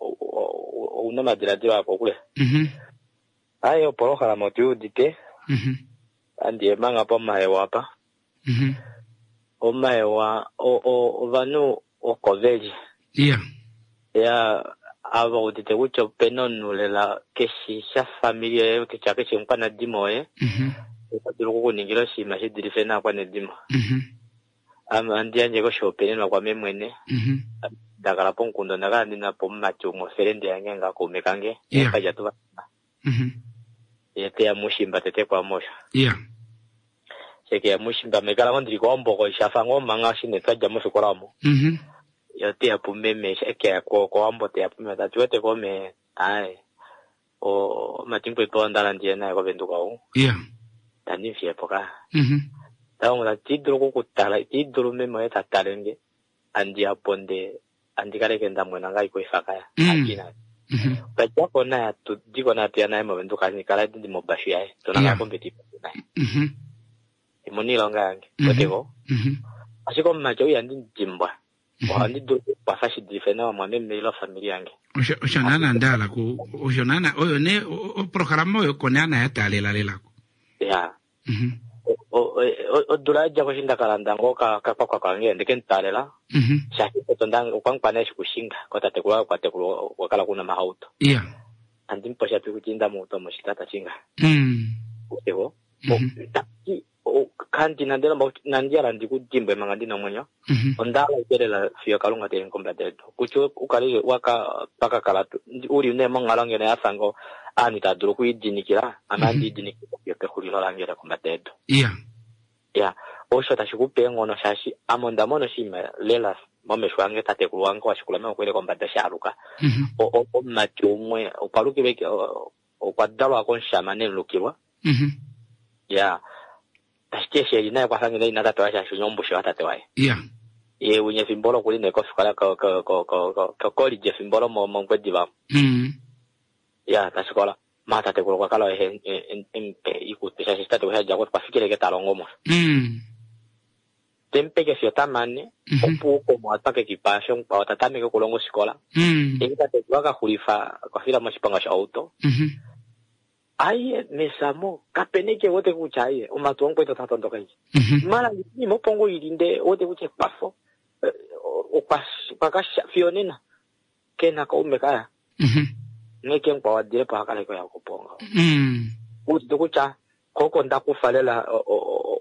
una madira dira ko kule. Mhm. Ayo program motiu dite. Mhm. Andi manga pa maewa pa. Mhm. O maewa o o vanu o koveji. Iya. Ya ava dite ucho penon lela keshi sha familia yo te chake chimpana dimo eh. Mhm. Dilo ko ningira shi ma hidiri fena kwa ne dimo. Mhm. Am andi anje ko shope no kwa memwene. Mhm. Dagara ponkundo naga ndina pomma chumo ferende yangenga ko mekange. Yeah. Kaja tuba. Mhm. Yete ya mushimba tete kwa mosha. Yeah. Cheke ya mushimba megala ko ndiko mboko shafango manga shine twaja mufikoramo. Mhm. Yote ya pumeme cheke ya ko ko ambote ya pumeme tatuete ko me ai o matimpo to andala ndiye na ko benduka o. Yeah. Tani fie poka. Mhm. Tawo la tidro ko kutala tidro memo eta talenge andi aponde andi kare kenda mwana ngai ko ifaka ya. Akina. Mhm. Bacha kona ya tu diko na tia na mo benduka ni kala ndi mo bashi ai. Tona na kompeti. Mhm. Imoni longa yange. Kotego. Mhm. Asiko mmacho yandi jimbwa. Wandi do pasashi difena wa mwane mmeila familia yange. Osho nana ndala ku osho nana oyo ne o programa oyo konana ya talela lela ku. Ya. Mhm. O o dura ja ko shinda kalanda ngoka ka kwa kwa nge ndike ntalela. Mhm. Shaki to ndanga ukwangpana shi kushinga kota te kwa kwa te kwa wakala kuna mahauto. Yeah. Andi mposha tu kutinda muto moshitata chinga. Mhm. Kotego. O kandi nandela mo nandiala ndi kujimbe mangandi na mwenyo. Mhm. Ondala iterela fio kalunga te nkomba dedo. Kucho ukali waka paka kalatu. Uri ne mongalange na asango ani taduru kuidinikira anandi dinikira yote kulilo langera komba dedo. Yeah. Yeah. Osho tashikupe ngono shashi amonda mono shima lela momeshwange tate kuwango washikula me kwele komba desharuka. Mhm. O o matumwe o paluki beke o kwadalo akonsha ne lukirwa. Mhm. Yeah. Tashikeshe ina kwa sangi ina tatu washa shunyombo shwa tatu wae. Yeah. Ye unye fimbolo kuli ne kofi kala ko ko ko ko ko ko koli je fimbolo mo mo ngwedi ba. Mhm. Yeah, tashikola. Mata te kwa kala he en en iku pesha shita te haja kwa pafikire ke talongo mo. Mhm. Tempe ke fiota mane, opu ko mo atake ki passion pa tatame ko kolongo sikola. Mhm. Ika te kwa ka kulifa kwa fila mo sipanga sha auto. Mhm. Aye mesamo kapeneke wote kuchaye umatuongo ito tatondo kai. Mala ni mopongo ilinde wote kuche pafo o pas pakasha fionena kena ko umekaya. Mhm. Ngeke ngwa wadire pa kale ko yakuponga. Mhm. Uti kucha koko ndakufalela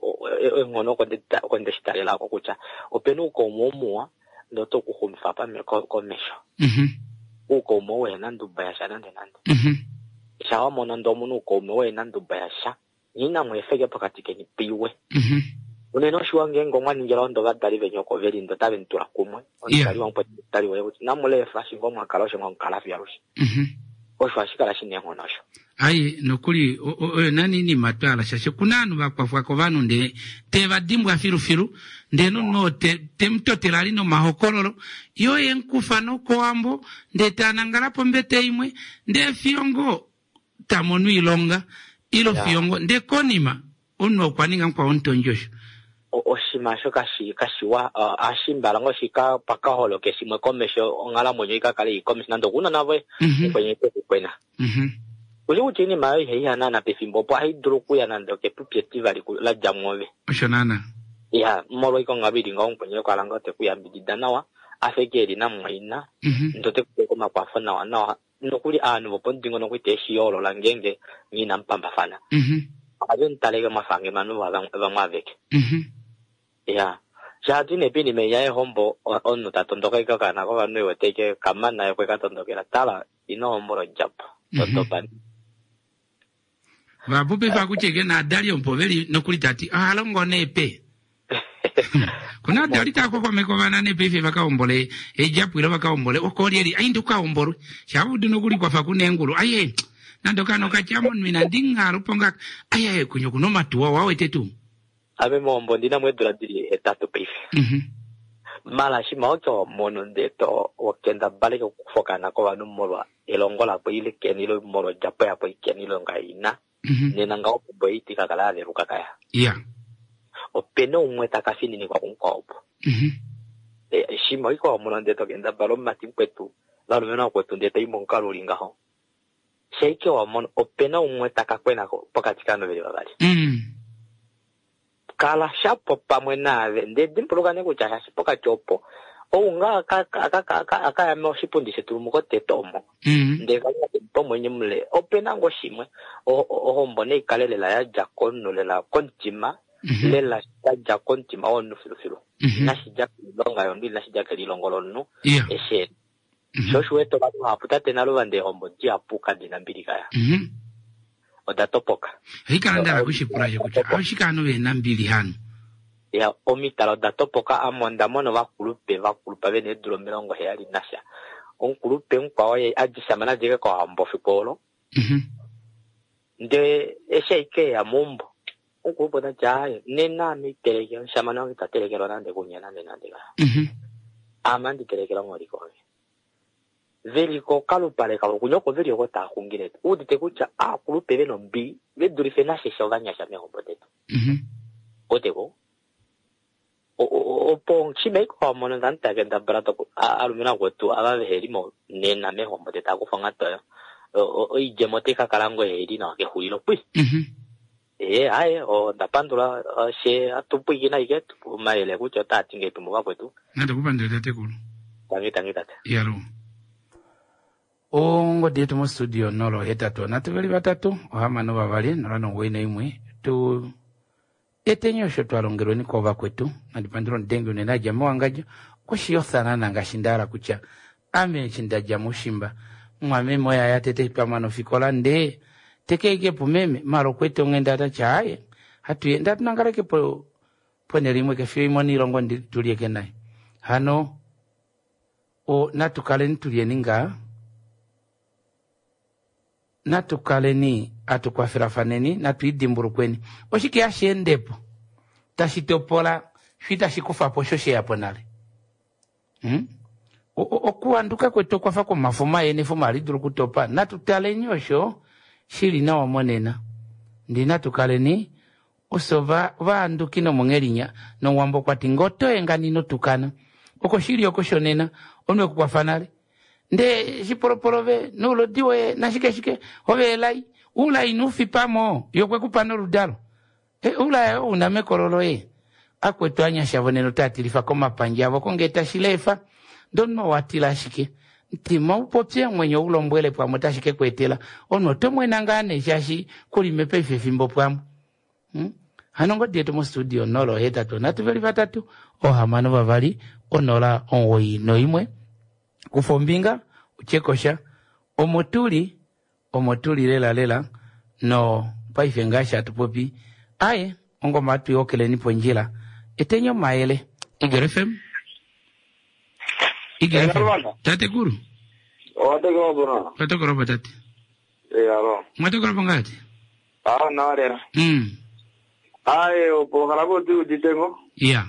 ngono konde konde shitalela ko kucha opena uko momoa ndo to ku khumfa pa me ko mesho mhm uko mo wena nduba ya shana nande mhm shawa mona ndo muno uko mo wena nduba ya sha nina mwefeke pakati ke ni piwe mhm uneno shwange ngomwa ningela ndo badali benyoko veli ndo tabe ntura kumwe ondali wampo tali wewe namule fashi ngomwa kalosho ngomkala fya rushi mhm oshwa shikala shinengo nasho ai nokuli oyo nani ni matwala shashe kunanu bakwafa ko banu nde te badimbwa firu firu ndeno no te temtotela lino mahokololo yo yenkufa no koambo nde tanangala pombete imwe nde fiongo tamonu ilonga ilo yeah. Fiongo nde konima onno kwaninga kwa ontonjosho oshima shoka shi kashiwa uh, ashimbala ngo shika pakaholo kesimwe komesho ongala monyo ikakale ikomesho nando kuna nawe mm-hmm. kwenye kwena mhm uli utini mai heya nana pefimbo po ai druku ya nando ke perspective ali la jamove oshonana ya moro iko ngabiri ngo kwenye kwa langote kuyambidi danawa afekeri na mwaina mm-hmm. ndote ko makwafana wa na nokuli anu bo ndingo nokwiteshi yolo langenge ngina mpamba fana mhm ajo ntalega mafange manu wa ba mwaveke mhm ya jadi nebini me yae hombo onu tatondoka ikaka na kwa nwe weteke kama na yakwe katondokera tala ino hombo ro japo totopani ba bube ba kuchege na dali ompobeli nokuli tati alongo nepe kuna dali ta ko komeko bana nepe fe baka ombole e japo ilo baka ombole okolieri aindu ka omboro shabudu nokuli kwa fakune ngulu aye nandoka nokachamo mina ndinga ruponga aye kunyo kuno matuwa wawe tetu abe mombo ndina mwedura dili etato pife mhm mala shi mauto mono ndeto wakenda baleke kufoka na kwa numoro elongola po ile kenilo moro japo ya po kenilo ngaina mhm nena ngao po iti kakala le rukakaya yeah openo umweta kafini ni kwa kunkopo mhm e shi moiko mono ndeto kenda balo matimpetu lalo mena kwetu ndeta imonkalo lingaho sheike wa mono opena umweta kakwena ko pokatikano vile babali mhm kala shapo pamwe nave nde dimpuluka ne kucha shipoka chopo o nga ka ka ka ka ka ya mo shipundi setumuko tetomo nde ka tomo nyimle opena ngo shimwe o o hombo ne kalelela ya jakono lela kontima lela ya jakontima onu filu na shija longa yondi na shija kali longolonu eshe shoshuwe to batu haputa tenalo bande hombo ji apuka dinambirika ya odatopoka hika ndala kushipuraje kucha ashikano be nambili hanu ya omitalo datopoka amonda mono bakulupe bakulupa bene dromelo ngo heyali nasha onkulupe nkwa oye ajisamana jege ko ambo fikolo mhm nde esheike ya mumbo onkulupo da jaye nena mi telege shamana ngita telege ronande kunyana nende nande ga mhm amandi telege lo ngori ko veli ko kalu pale ka kunyoko veli ko ta kungire udi te kucha a kulupe beno bi ve duri fena se shovanya sha me hoboteto mhm otego o o pong chime ko mono danta ke ndabrato a alumina ko tu aba heri mo nena me hoboteta ko fanga to o i jemotika kalango heri na ke huilo pui mhm e ai o ndapandula she atupu ina igetu maele kucho ta tinge tumuka kwetu nada kupandela tekulu tangi tangi tata yaro ongo dietu mo studio nolo etato natuveli batatu ohamano babali nolano wene imwe tu etenyo shotwalongero ni kova kwetu nadipandiro ndengo nena jamu wangajo kushiyo sana nanga shindara kucha ame chindaja mushimba mwame moya ya tete pamano fikola nde tekeke pumeme maro kwetu ngenda ta chaye hatu yenda tunangara ke po ponerimwe ke fio imoni longo ndi tulie kenai hano o natukale nitulie ninga natukale ni atukwafira faneni natuidimburu kweni oshike ashendepo tashitopola fita shikufa po shoshe yapo nale hmm? okuanduka kwetu kwafa kwa mafuma ene fuma aliduru kutopa natutale nyosho shili na wamonena ndi natukale ni usova vaandukino mongerinya no wambo kwa tingoto engani no tukana oko shili oko shonena onwe kwa fanale nde shiporoporobe nulo diwe na shike shike hobe lai ula inufi pamo yokwe kupano rudalo e ula una mekorolo e akwetu anya shavoneno tatilifa koma panjavo kongeta shilefa donno watila shike ntima upopya mwenye ulo mbwele pwa motashike kwetela ono tomwe nangane shashi kuli mepe fimbo pwamu hmm? hanongo dieto mo studio nolo heta to natu veli vatatu o hamano vavali onola onwoi noimwe kufombinga uchekosha omotuli omotuli lela lela no paifengasha tupopi aye ongo matu yokele nipo njila etenyo maele Igere F M Igere F M tate kuru o te ko bono tate kuru batati e alo mate kuru pangati ah na era mm aye o po harabo tu ditengo yeah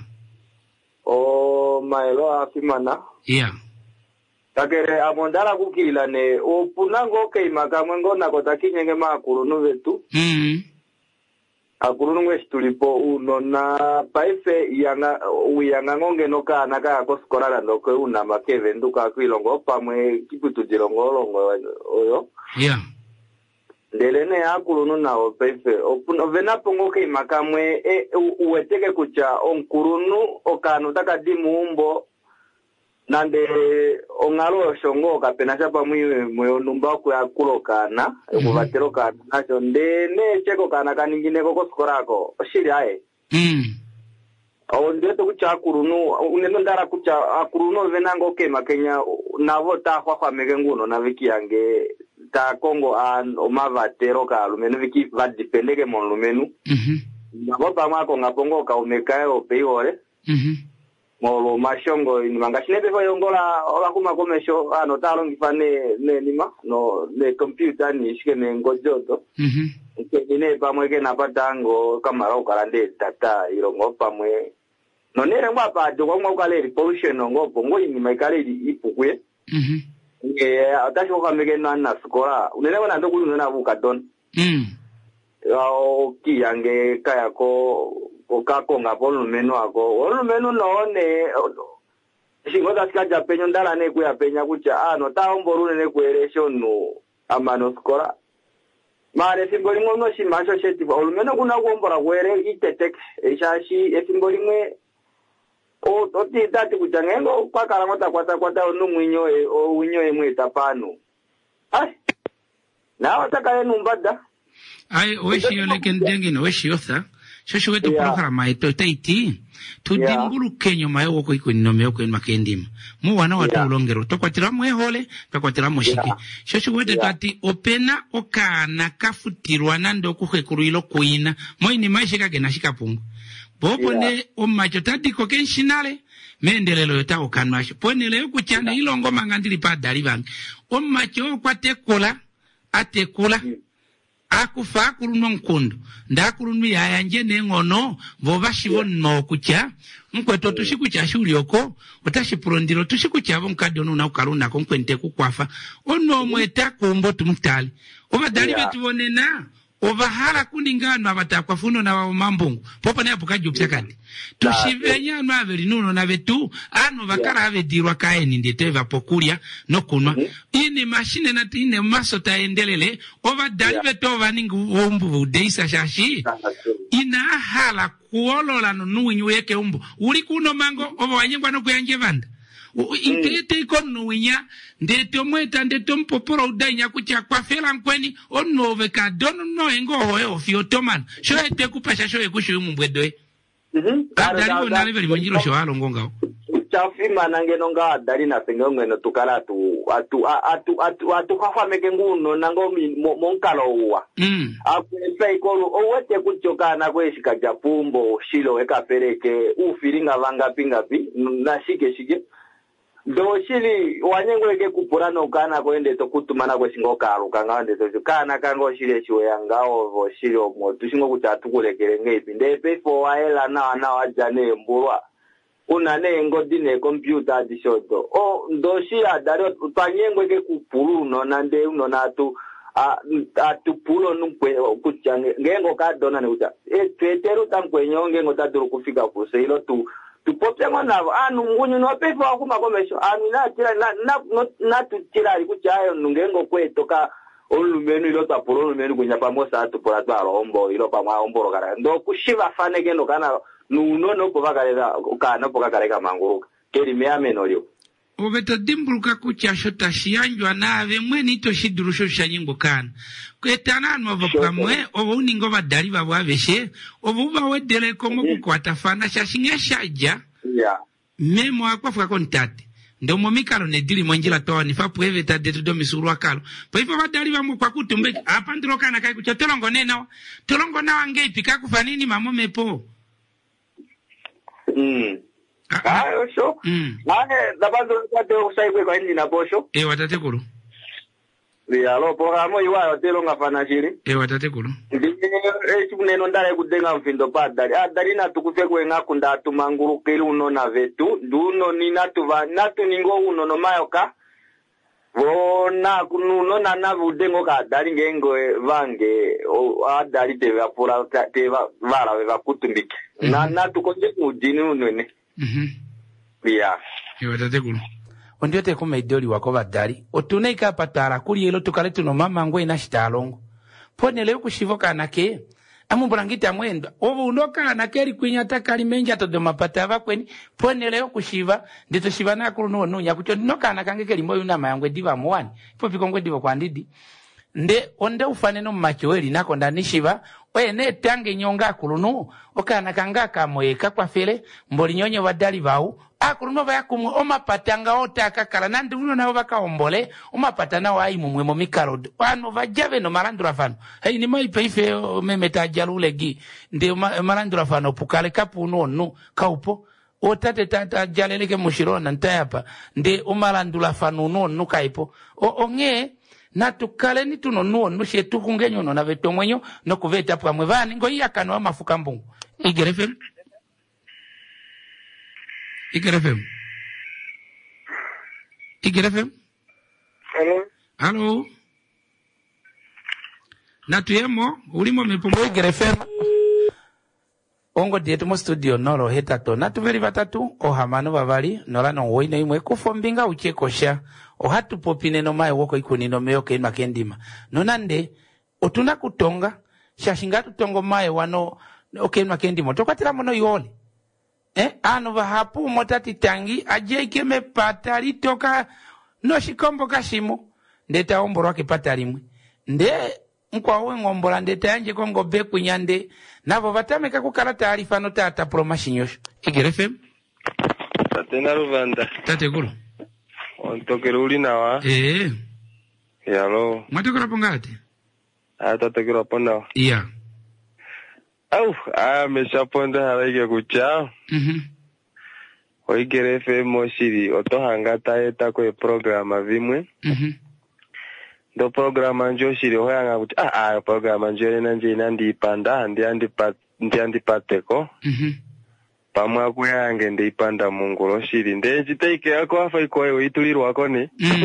o maelo afimana yeah takere amondala kukila ne o punango ke makamwe ngona kotakinyenge makuru no vetu mm akuru ngwe tulipo uno na paife yanga uyanga ngonge no kana ka koskora ndo ko una makeve nduka kwilongo pamwe kiputu jirongo longo oyo yeah ndelene akuru no na paife opuno vena pongo ke makamwe e uweteke kucha onkurunu okano takadimu umbo nande ongalo shongo kapena chapa mwiwe mwe numba ku yakulokana ekuvatero kana nacho ndene cheko kana kaningine koko skorako shiri aye mm awo ndeto kucha kurunu uneno ndara kucha akuruno venango ke makenya navo ta kwa kwa mekenguno na viki yange ta Kongo an omavatero ka lumenu viki va dipendeke mon lumenu mhm navo pamako ngapongo ka umekayo peiore mhm molo mashongo ni mangashine befo yongola ola kuma komesho ano talo ngifane ne nima no le computer ni shike ne ngojoto mhm ngene pamwe ke napatango kamara ukalande data irongo pamwe no nere ngwa pa do ngwa ukale pollution ngo bongo ni maikale ipukwe mhm nge atasho kamege na na skola unele wana ndo kulu na buka don mm o kiyange kaya ko okako ngapolo meno ako olu meno noone singoda sikaja penyo ndala ne kuya penya kucha ano taomboru ne kueresho no amano skora mare simboli ngono shi masho sheti olu meno kuna kuombora kuere itetek eshashi esimboli mwe o toti dati kujangengo pakala ngota kwata kwata onu mwinyo e o winyo e mwe tapano ai na otaka numbada ai oshi yole kendenge no oshi yotha shosho wetu yeah. Programa ito taiti tudimbulu yeah. Kenyo mayo ko iko no meyo ko makendima mu wana watu yeah. Ulongero to kwatira mu ehole to kwatira mu shiki yeah. Shosho wetu yeah. Tati opena okana kafutirwa nando kuhekuruilo kuina moini maishika genashika pungu bopone yeah. Omacho tati ko kenshinale mendelelo yota okanwasho ponele kuchana ilongo mangandili pa dalibangi omacho kwatekola atekola yeah. Akufa kuruno nkondo ndakurunu yayanje nengono vobashivo no kucha nkweto tushikucha shuri oko utashipurondiro tushikucha abo nkadono na ukaruna ko nkwente kukwafa ono mweta kumbo tumtali obadali yeah. Betubonena obahala kuningano abatakwa funo na wa mambungu popo na bukajo pyakati tushivenya no averi nuno na betu ano bakara yeah. Avedirwa kaeni ndeteva pokulia no kunwa mm -hmm. Ini machine na tine maso taendelele obadali yeah. Beto vaningu ombu deisa shashi ina hala kuolola no nuwinyu yeke ombu uli kuno mango obo wanyengwa no kuyanje vanda intete ikono winya ndete omweta ndete mpoporo udainya kucha kwa fela nkweni ono veka dono no engo hoyo fiotoman sho ete kupasha sho ekusho mumbwedoe mhm adali bona level mwenjiro sho halo ngongao chafima nange nonga adali na sengongo no tukala tu atu atu atu atu hafa mekenguno nango monkalo uwa mm akwesa ikolo owete kuchoka na kweshika japumbo shilo eka pereke ufiringa vanga pingapi na shike shike do shili wanyengweke kupurano kana kwende to kutumana kweshingoka alukanga to kana kango shile chiwe yangao vo shili omo tushingo kutatu kulekere ngepi ndepe fo waela na na wajane mbulwa una ne ngodine computer dishoto o ndo shi adaro panyengweke kupuluno nande uno natu a atu pulo numpwe kuchange ngengo ka dona ne uta e tweteru tankwenyo ngengo taduru kufika kuse ilo tu tupope ngona anu ngunyu no pepo akuma komesho anu na tira na na na tutira ikuchayo nungengo kwetoka olumenu ilo tapolo olumenu kunya pamosa atupora twarombo ilo pamwa omboro kara ndo kushiva fane gendo kana nuno no povakalera kana pokakaleka manguruka keri me amenolio obeto dimbuluka kuchasho tashiyanjwa nave mweni ito shidurusho shanyingo kana kwetana anwa pamwe obo uningo badali babwabeshe obo bawedele komo kukwata fana shashinga shaja yeah memo akwafuka kontate ndo momikalo ne dili monjila toa ni fa pueve ta de do misuru akalo po ifo badali bamu kwa kutumbe apa ndiro kana kai kucha tolongo nena tolongo na wange pika kufanini mamo mepo mm ah osho nane dabazo kwate usaigwe kwa hindi na bosho eh watate kulu ya lo programo iwa telo ngafana shiri eh watate kulu eh chikuneno ndale kudenga mfindo padali adali na tukufekwe ngakunda tumanguru keli uno na vetu duno ni natuva natu ningo uno no mayoka vona kununo na navudengo ka dali ngengo vange adali teva pura teva vala veva kutumbike na natu konje kudini unene mhm ya eh watate kulu ondiote kuma idoli wako badali otuneika patara kuli elo tukale tuno mama ngwe na shitalongo pone leo kushivoka nake amubrangita mwendo obo unoka nakeri kwinya takali menja to domapata bakweni pone leo kushiva ndito shiva na kuno nunya kucho noka nakange keli moyo na mayangwe diva mwani ipo pikongwe diva kwa ndidi nde onde ufaneno machoweli nako ndani shiva oye ne tange nyonga kulunu okana kanga kamoyeka kwa fele mboli nyonye badali bau akuluno bayakumwe omapatanga otaka kala nandi uno nabo bakaombole omapatana wa imu mwe momikalo wano vajabe no malandura fano hey ni mai peife memeta jalulegi nde malandura fano pukale kapu no no kaupo otate tata jaleleke mushirona ntayapa nde omalandura fano no no kaipo o onge na tukale ni tuno no no shetu kungenyo no na vetomwenyo no kuveta pwa mwevani ngo yakano mafuka mbungu igerefe Igerefem. Igerefem. Hello. Hello. Natuyemo ulimo mepombo Igerefem. Ongo dietu mo studio nolo hetato natuveri batatu ohamano babali nola no woine imwe kufombinga uchekosha ohatu popine no mai woko ikunino meyoke makendima nonande otuna kutonga shashinga tutongo mai wano okay makendimo tokatira mono yole eh ano bahapu motati tangi aje ikeme patali toka no shikombo kashimo ndeta omboro akipata limwe nde nkwa we ngombola ndeta anje kongo be kunyande nabo batameka kukala taarifa no tata promashinyosho igerefem tatena ruvanda tate kulo ontokera uli nawa eh yalo matokera pongate ata tokera pona iya au ah meshaponda harage kucha mhm oigere F M moshiri otohanga taeta ko programa vimwe mhm do programa njo shiri hoyanga kuti ah ah programa njo nanje nandi panda ndi andi pat ndi andi pateko mhm pamwa kuyange ndi panda mungulo shiri ndeji take yako afa iko ewe itulirwa kone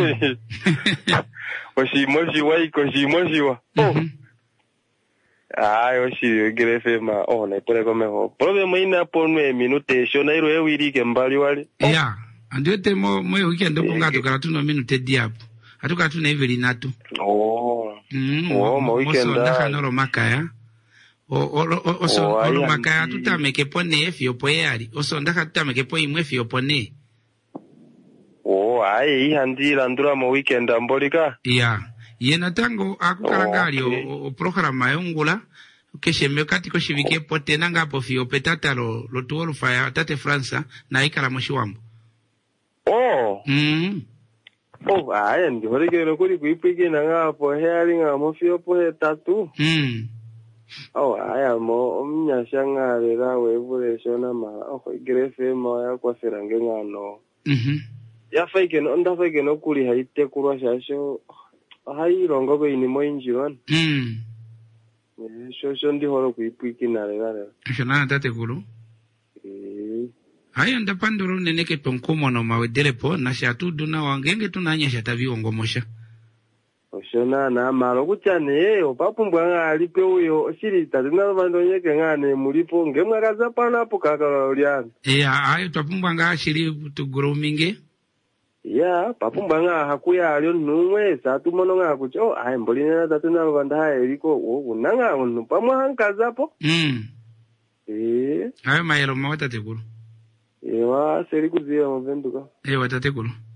oshimoshi wa iko shimoshi wa mhm ayo shiri igere F M oh na ipole komeho problem ina ponwe minute shona iro ewirike mbali wale ya ndio temo moyo weekend pongato kala tuno minute diapo atuka tuna eveli natu oh mm oh mo weekend da kanoro makaya o o o so o makaya tutameke pone efio poyali oso ndaka tutameke po imwe efio pone oh ai handira ndura mo weekend ambolika ya yena tango akukalangali o programa yongula kesheme kati ko shivike pote nanga po fio petata lo lo tuolo fa tate Fransa na ikala moshiwambo oh mm oh ai ndi horike no kuri kuipige nanga po hearing amo fio po tatu mm oh ai amo omnyashanga rera wevure shona ma oh igrefe mo ya kwa serange ngano mhm ya faike no nda faike no kuri haite kurwa shasho hai rongo be ni moinjiwan mm sho sho ndi horo kuipiki na rera rera shona tate kulo eh hayo ndapandoro neneke tonkomo no mawedele po na shatu duna wangenge tunanya shatavi ongomosha oshona na malo kuchane opapumbwa ngali pe uyo shiri tadina bando nyeke ngane mulipo ngemwakaza pana apo kakalo lyana eh hayo tapumbwa nga shiri tugrominge ya papumbwa nga hakuya alyo numwe satu mono nga kucho ai mbolina tatuna banda eliko unanga unu pamwa hankaza po mm eh hayo mayelo mawata tekulu ewa seri kuzira mvenduka eh watate kulo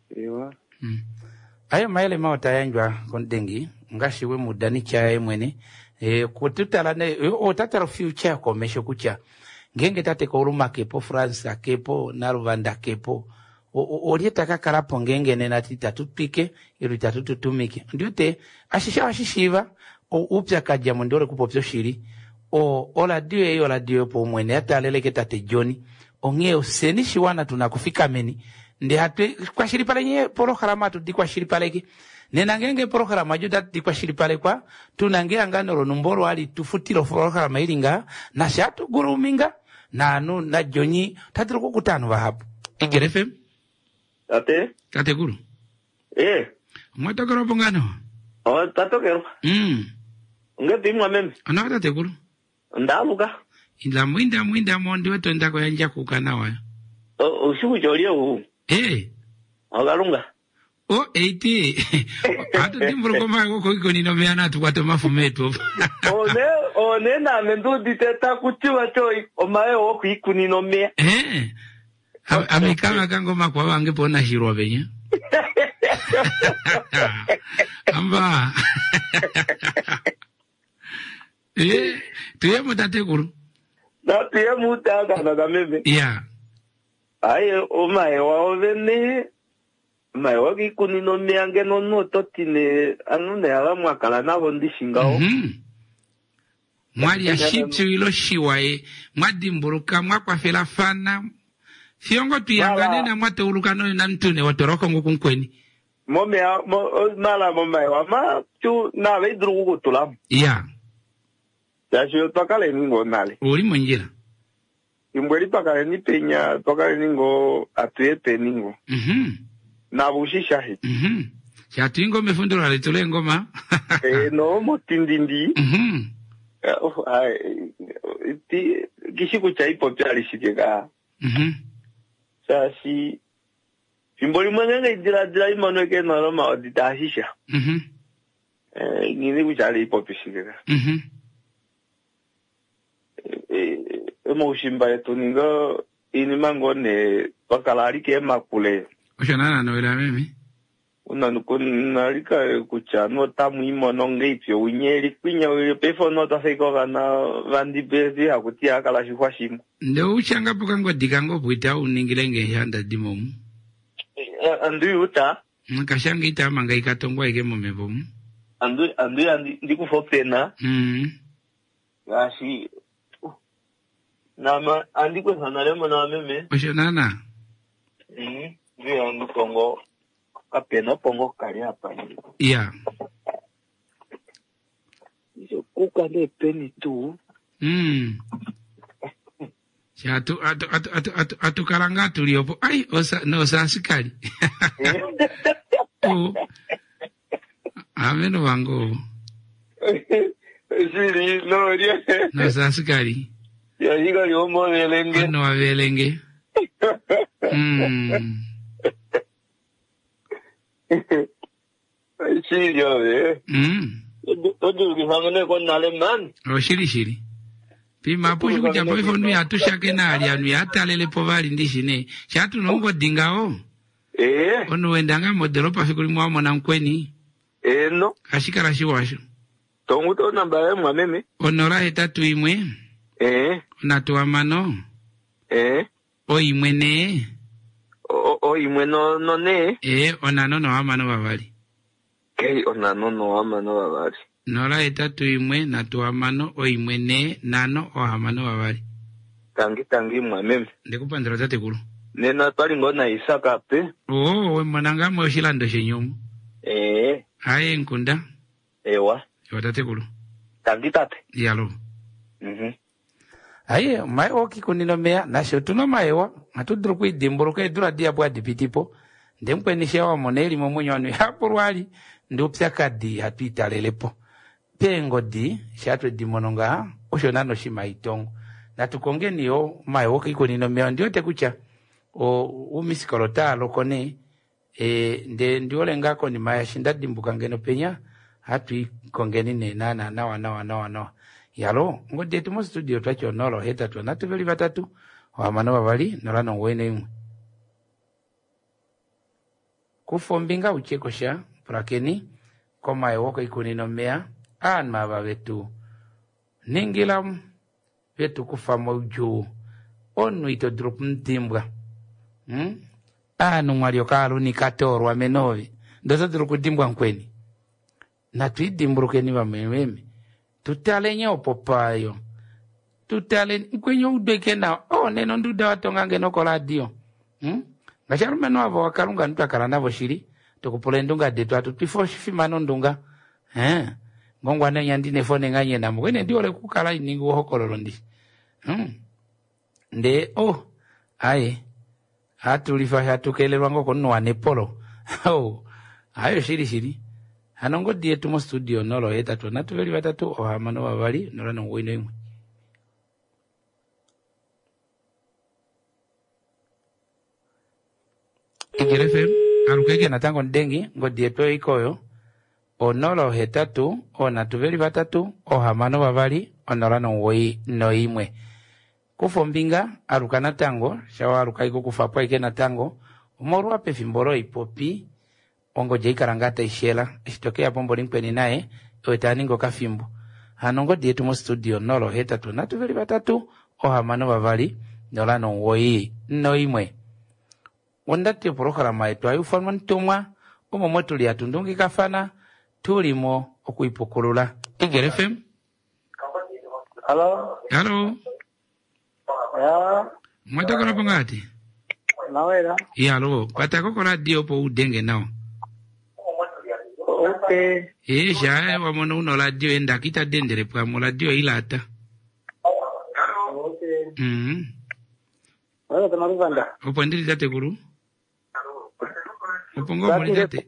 Ewa. Mm. Ayo maele maota yanjwa kondengi ngashiwe mudani chae mwene e kututala ne o tatara future komesho kucha ngenge tate ko uruma kepo France kepo na Rwanda kepo o orieta kakarapo ngenge nena titatupike iru tatutumike ndio te ashisha ashishiva o upya kaja mondore kupopyo shiri o ola dio e ola dio po mwene atalele ketate Johnny ongeo seni shiwana tunakufika meni ndi hatu kwa shiri pale nye programa tu di kwa shiri pale ki nena ngenge programa juda di kwa shiri pale kwa tunange angano ronumboro ali tufutilo programa ilinga na shatu guruminga na anu na Johnny tatiro kukutano wa hapo Igere F M ate tate guru eh mwata kero pongano o tato kero mm ngati mwa meme ana tate guru ndaluka inda mwinda mwinda mondi wetu ndako yanja kukana wayo o ushuku jolia u eh agalunga o eighty atu dimbro koma ko iko ni no meana tu kwato mafumeto one one na mendu diteta kutiwa choi o mae o kwikuni no me eh amikama kangoma kwa wange pona shirwa benya amba eh tuye mutate guru na tuye mutaka na gamebe yeah aye o mae wa ovene mae wa kwikuni no me ange no no totine anu ne ala mwakala na bondi shingao mhm mwali ya shipsi wilo shiwae mwadimburuka mwakwafela fana Fiongo tuyangane na mwate ulukano na mtune watoroko ngukunkweni. Mome mo mala mome wa ma tu na vedru kutula. Yeah. Ya sio tokale ningo nale. Uri monjira. Imbweli pakale ni penya tokale ningo atuete ningo. Mhm. Na bushisha hit. Mhm. Ya tuingo mefundura letule ngoma. Eh no motindindi. Mhm. Oh ai ti kishiku cha ipo pia alishikeka. Mhm. Sasi simboli mwenye idira dira imano ke no ma oditahisha mhm eh ngini kuchali popishika mhm eh emo shimba yetu ningo ini mangone bakalari ke makule oshana no era mimi una nukunalika kuchano tamu imono ngeipyo unyeli kwinya uye pefo no taseko kana vandi bezi akutia kala shwashimu ndo uchanga pukango dikango buita uningilenge yanda dimomu andu uta nkashanga ita manga ikatongwa ike momebomu andu andu andi ndikufopena mhm gashi nama andi kwa sanale mona meme oshana mhm ndio andu kongo kapena pongo kali hapa yeah hizo kuka de peni tu mm Atu atu atu atu atu atu karanga tuliopo ai osa no sasikali oh ameno wango siri no ria no sasikali ya higa yomo velenge no velenge mm siri yo eh mm todo kifangane kwa nale man o shiri shiri Pima posho kuja boifo nui atushake na alianui hata lele povali ndishine. Shatu nongo dingao. Eh. Ono wendanga modelo pa fikuri mwa mwana mkweni. Eh no. Ashika rashi washo. Tongu to namba mwa meme. Onora etatu imwe. Eh. Onatuwa mano. Eh. O imwe ne. O, o imwe no, no ne. Eh, onano no amano wavali. Kei onano no amano wavali. Nora etatu imwe natuwa mano o imwe ne nano o hamano wavali. Tangi tangi mwa meme. Ndekupa ndiro tate kulu. Nena twali ngona isaka pe. Oo, we mwananga mwe ushilando shenyumu. Eh. Hae nkunda. Ewa. Ewa tate kulu. Tangi tate. Yalo. Mhm. Aye, mai oki kunino mea, na shotuno maewa, atudru kui dimburu idura dia bua dipitipo, ndemkwe nishewa moneli momunyo anu hapurwali, ndupsia kadi hatu italelepo. Pengo di, shatwe di mononga, osho nano shima itongo. Na tukongeni yo, mai oki kunino mea, ndio te kucha, o umisikolota lokone, e, nde ndiole ngako ni maya shinda dimbuka ngeno penya, hatu ikongeni ne nana, nawa, nawa, nawa, nawa. Yalo, ngode tumo studio twacho nolo heta tu na tuveli batatu wa mano bavali nolano wene imwe. kufombinga uchekosha prakeni koma ewoko ikunino mea an maba vetu ningilam vetu kufamo uju onu ito drup mtimbwa hmm? anu mwario kalu ni katorwa menovi ndozo druku dimbwa nkweni na tuidimbruke wa mweme tutale nye opopayo tutale nkwenye udweke na oh neno nduda watongange noko radio hmm? Ngacharu meno wavo wakarunga ntu akarana voshiri tukupule ndunga detu atu tifo shifimano ndunga eh ngongwa ne nyandine fone nganye na mwene ndi ole kukala iningu hokololo ndi hmm. Nde oh aye hatu lifa hatu kelelwa ngoko nwa nepolo oh ayo shiri shiri hanongo die tumo studio nolo eta tu natu veli batatu o hamano wabali nola no wino imwe Igerefe arukeke natango ndengi ngo die to ikoyo o nolo hetatu o natu veli batatu o hamano wabali onola no woi no imwe kufombinga arukana tango shawa arukaiko kufapwa ike na tango umoru wape fimboro ipopi ongo jei karangata ishela ishitokea pombo linkweni nae oetaningo kafimbo hanongo dietu mo studio nolo hetatu natu veli batatu o hamano wavali nola no woi no imwe wondati porokala maetu ayu forma ntumwa umo mwetu li atundungi kafana tulimo okuipokulula Igere F M. Hello. Hello. Ya. Mwata kona pongati? Nawela. Ya alo, kwata koko radio po udenge nao. Okay. Eh, ja, wa mono uno radio enda kita dendere pa mo radio ilata. Okay. Mhm. Wala tana rubanda. Opo ndiri date guru? Opo ngo mo date.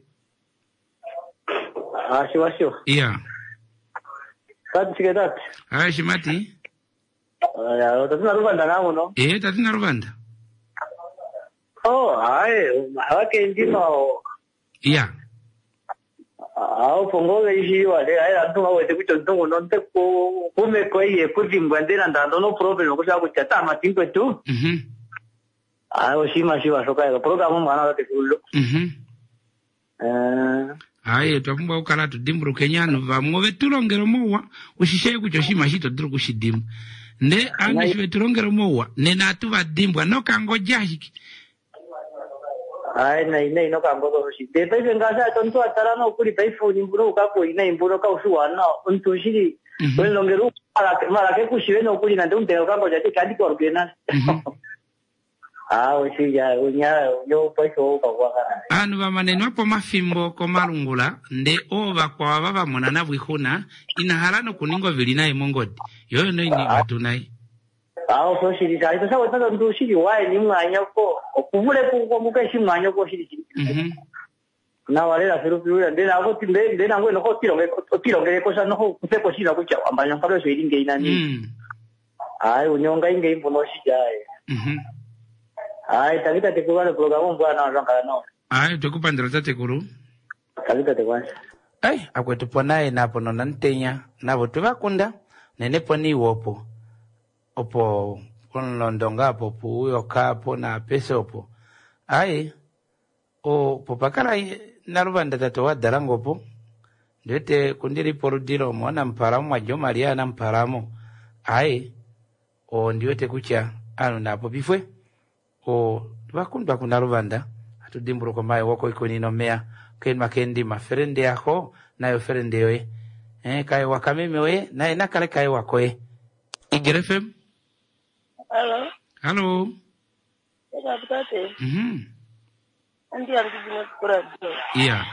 Ah, shiwa shiwa. Iya. Kati chikedat. Ah, shimati. Ya, tana rubanda namo no. Eh, tana rubanda. Oh, ai, wake ndino. Iya. Ah, pongo ishi wale ai antu awete kuchontongo nonte ko kume ko ye kuzimbandera ndando no problem ko shaku chata matimpe tu. Mhm. Ah, oshima shiwa shoka ya program mwana wake kullo. Mhm. Eh. Aye, twapumba ukala tudimburu kenyano vamwe tulongero mowa ushishaye kuchoshima shito duru kushidimu. Ne anga shiwe tulongero mowa nena atuva dimbwa no kango jashiki. Ai nei nei no kango do shi. De pe ngasa tonto atara no kuri pe phone mburo ka ko ina mburo ka usuwana untu shiri. Well longero para mara ke kushiwe no kuri na ndunte ka ko jati kadi ko orgena. Ah, oshi ya unya yo pe so ka kwa kana. Anu vamaneno apo mafimbo ko malungula nde ova kwa baba monana bwihuna ina harano kuningo vilina imongodi. Yoyo no ini batunai. Ah, so shiri sai to sawa to ndo shiri wai ni mwanya ko okuvule ko muke shi mwanya ko shiri. Mhm. Na wale la firu firu de na ko timbe de na ngo no ko tiro ko tiro ke ko sa no ko se ko shira ko cha ambanya ka so iringe ina ni. Mhm. Ai unyonga inge imbono shi jai. Mhm. Ai tagita te kuwa program bwana ranga no. Ai tukupandira tate kuru. Tagita te kwanza. Ai akwetu ponaye napo no nantenya nabo tubakunda nene poni wopo. Opo konlondonga popo uyo kapo na pese opo. Ai o popakala narubanda tato wa darango po. Ndete kundiri porudiro mwana mparamu wa jomaria na mparamu. Ai o ndiyote kucha anu napo bifwe. O wakundwa kuna rubanda atu dimburu kwa mae wako iko nino mea kwen makendi maferende yako na yo ferende yoe eh kai wakameme we na ina kale kai wako e Igere F M. Hello. Hello. Eka butate. Mhm. Andi ambijina kura. Iya.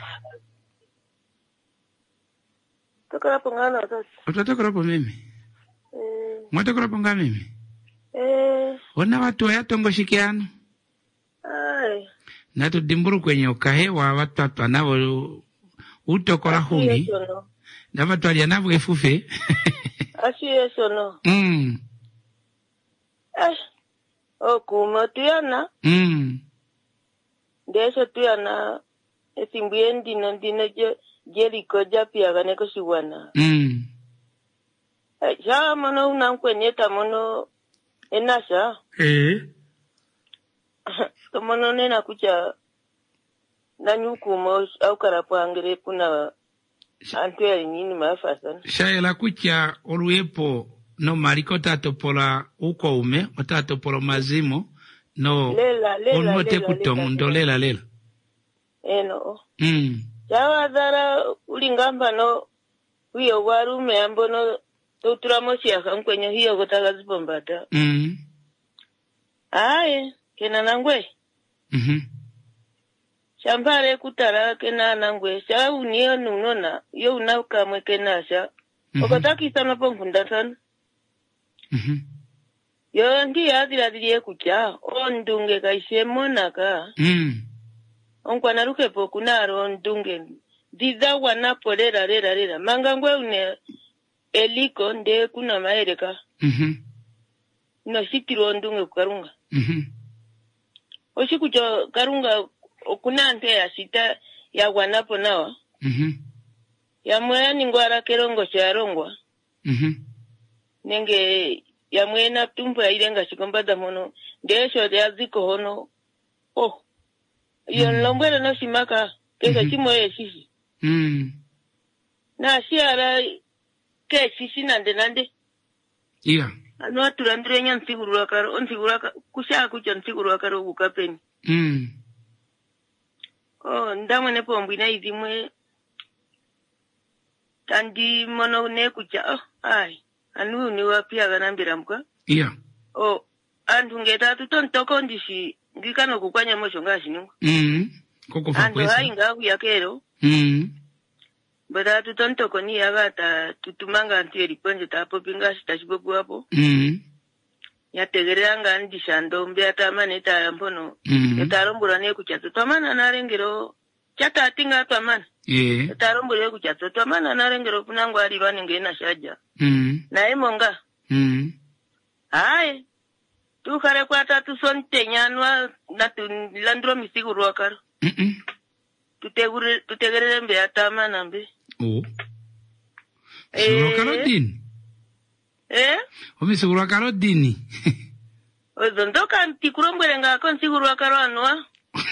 Tokara pongana tos. Utatokora po mimi. Eh. Mwatokora ponga mimi. Eh. Wana watu wa yatongo shikiano. Ai. Na tudimburu kwenye ukahe wa watu watu wanavo utokora hungi. Na watu walianavu efufe. Asi eso no. Mm. Eh. O kuma tiana. Mm. Deso tiana. Esimbiendi nandine je Jericho japia ganeko siwana. Mm. Eh, ja mono unankwenyeta mono enasha. Eh. Tomono nena kucha na nyukumo au karapangere kuna antwe nini mafasa shaela kucha oluepo no mariko tatopola uko ume otatopola mazimo no lela lela onote kutomundo lela lela eno mm yawa dara ulingamba no wiyo warume ambono tuturamo siaka nkwenye hiyo gotaka zipombata mm aye kena nangwe mhm Shambare kutara kena nangwe sha uniyo nunona yo unauka mwekena sha okotaki sana pongunda sana mhm yo ndi adira diye kucha ondunge kaishe monaka mm onkwa naruke pokunaro ondunge dida wana polera rera rera mangangwe une eliko nde kuna maereka mhm no shikiro ondunge kukarunga mhm oshikucho karunga okuna ante ya sita ya wanapo nawa mhm ya mwena ngwara kerongo cha rongwa mhm nenge ya mwena tumpo ya ilenga shikombada mono ndesho ya ziko hono oh yo mm. lombwele no shimaka kesa mm-hmm. chimo ye sisi mm na shiara ke sisi nande nande iya ano aturandire nyan siguru wakaro on siguru wakaro kusha kucho siguru wakaro ukapeni mm oh ndamwe ne pombi na izimwe tandi mono ne kucha oh ai anu ni wapia ganambira mkwa iya oh andu ngeta tutontoko ndishi ngikano kukwanya mosho ngashi nyungu mm koko fa kwesa andu hainga yakero mm bada tutontoko ni agata tutumanga antieri ponje tapo pinga sitachibobu hapo mm yategeranga ndishando mbiata maneta mpono mm etarombura ne kuchato tomana narengero chata atinga twamana yeah etarombura kuchato tomana narengero kunangwa ali bani ngena shaja mm na emonga mm ai tu kare kwata tu sonte nyanwa na tu landro misiguru wakaro mhm tutegure tutegerere mbiata mana mbi oh eh karodin eh omi seguro karodini ozondoka ntikurombere ngako nsiguru wakaro anwa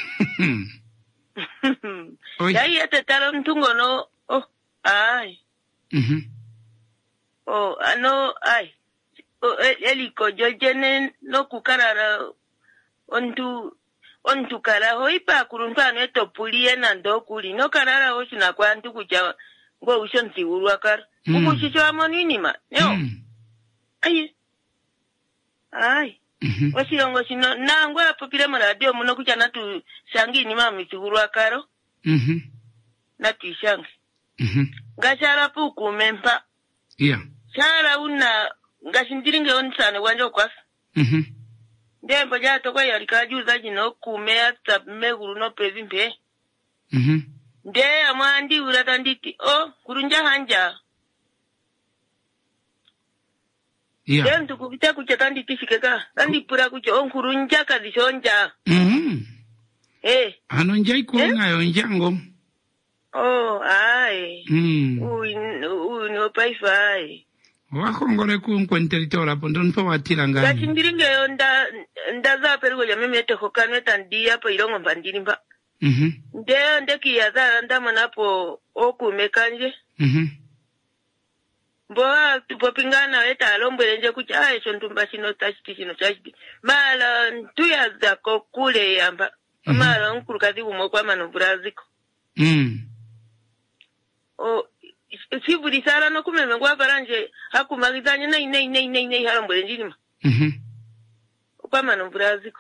ya yete taro ntungo no oh ai mhm oh ano ai oh eliko jojene no kukarara ontu ontu kara hoipa kuruntano etopulie na ndokuli no karara hoshina kwantu kuja ngo ushonti urwakar mm. ukushisho amonini ma yo mm. ai ai mhm oshilongo shino nango apopire mu radio muno kuja natu shangi ni mama misigurwakaro mhm natu shangi mhm ngashara puku mempa iya shara una ngashindiringe onsane wanjo kwasa mhm ndembo ja tokwa yarikajuza jino kumea tabmeguru no pevimpe mhm nde amandi urata nditi oh kurunja hanja iya dem tukupita kucha kandi tifikeka kandi pura kucha on kurunja kadishonja mhm eh ano njai kuona yo njango oh ai mm uy uy no paifa ai wakongole ku nkwenteritora pondo nto watira ngani gashindiringe onda ndaza perugo ya meme teko kanwe tandia pa irongo mbandiri mba mhm nde ndeki ya za ndama napo okumekanje mhm Boa tupopingana weta alombwe nje kucha aisho ntumba shino tashiti shino tashiti mala ntuya zako kule yamba mm -hmm. mala nkurukazi umokwa manobraziko mm o siburi sara no kumeme ngwa baranje hakumagizanya nei nei nei nei nei halombwe njinima mhm kwa manobraziko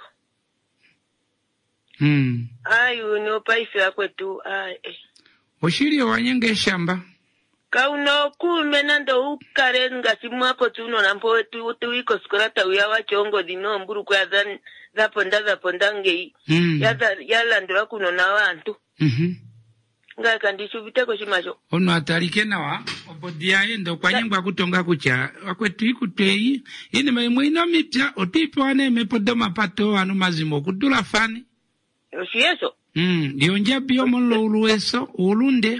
mm ayu no paife akwetu ai oshiri wanyenge shamba kauno kume nando ukare ngasimwa ko tuno nampo tu tuiko skorata uya wachongo dino mburu kwa zan za ponda za pondange mm. ya ya landura kuno na wantu mhm mm nga kandishu biteko shimajo ono atarike nawa obodia endo kwa nyingwa kutonga kucha akwetu ikutei ine maimwe ino mipya otipo ane mepodoma pato anu mazimo kudula fani osieso mm dionja bio monlo ulueso ulunde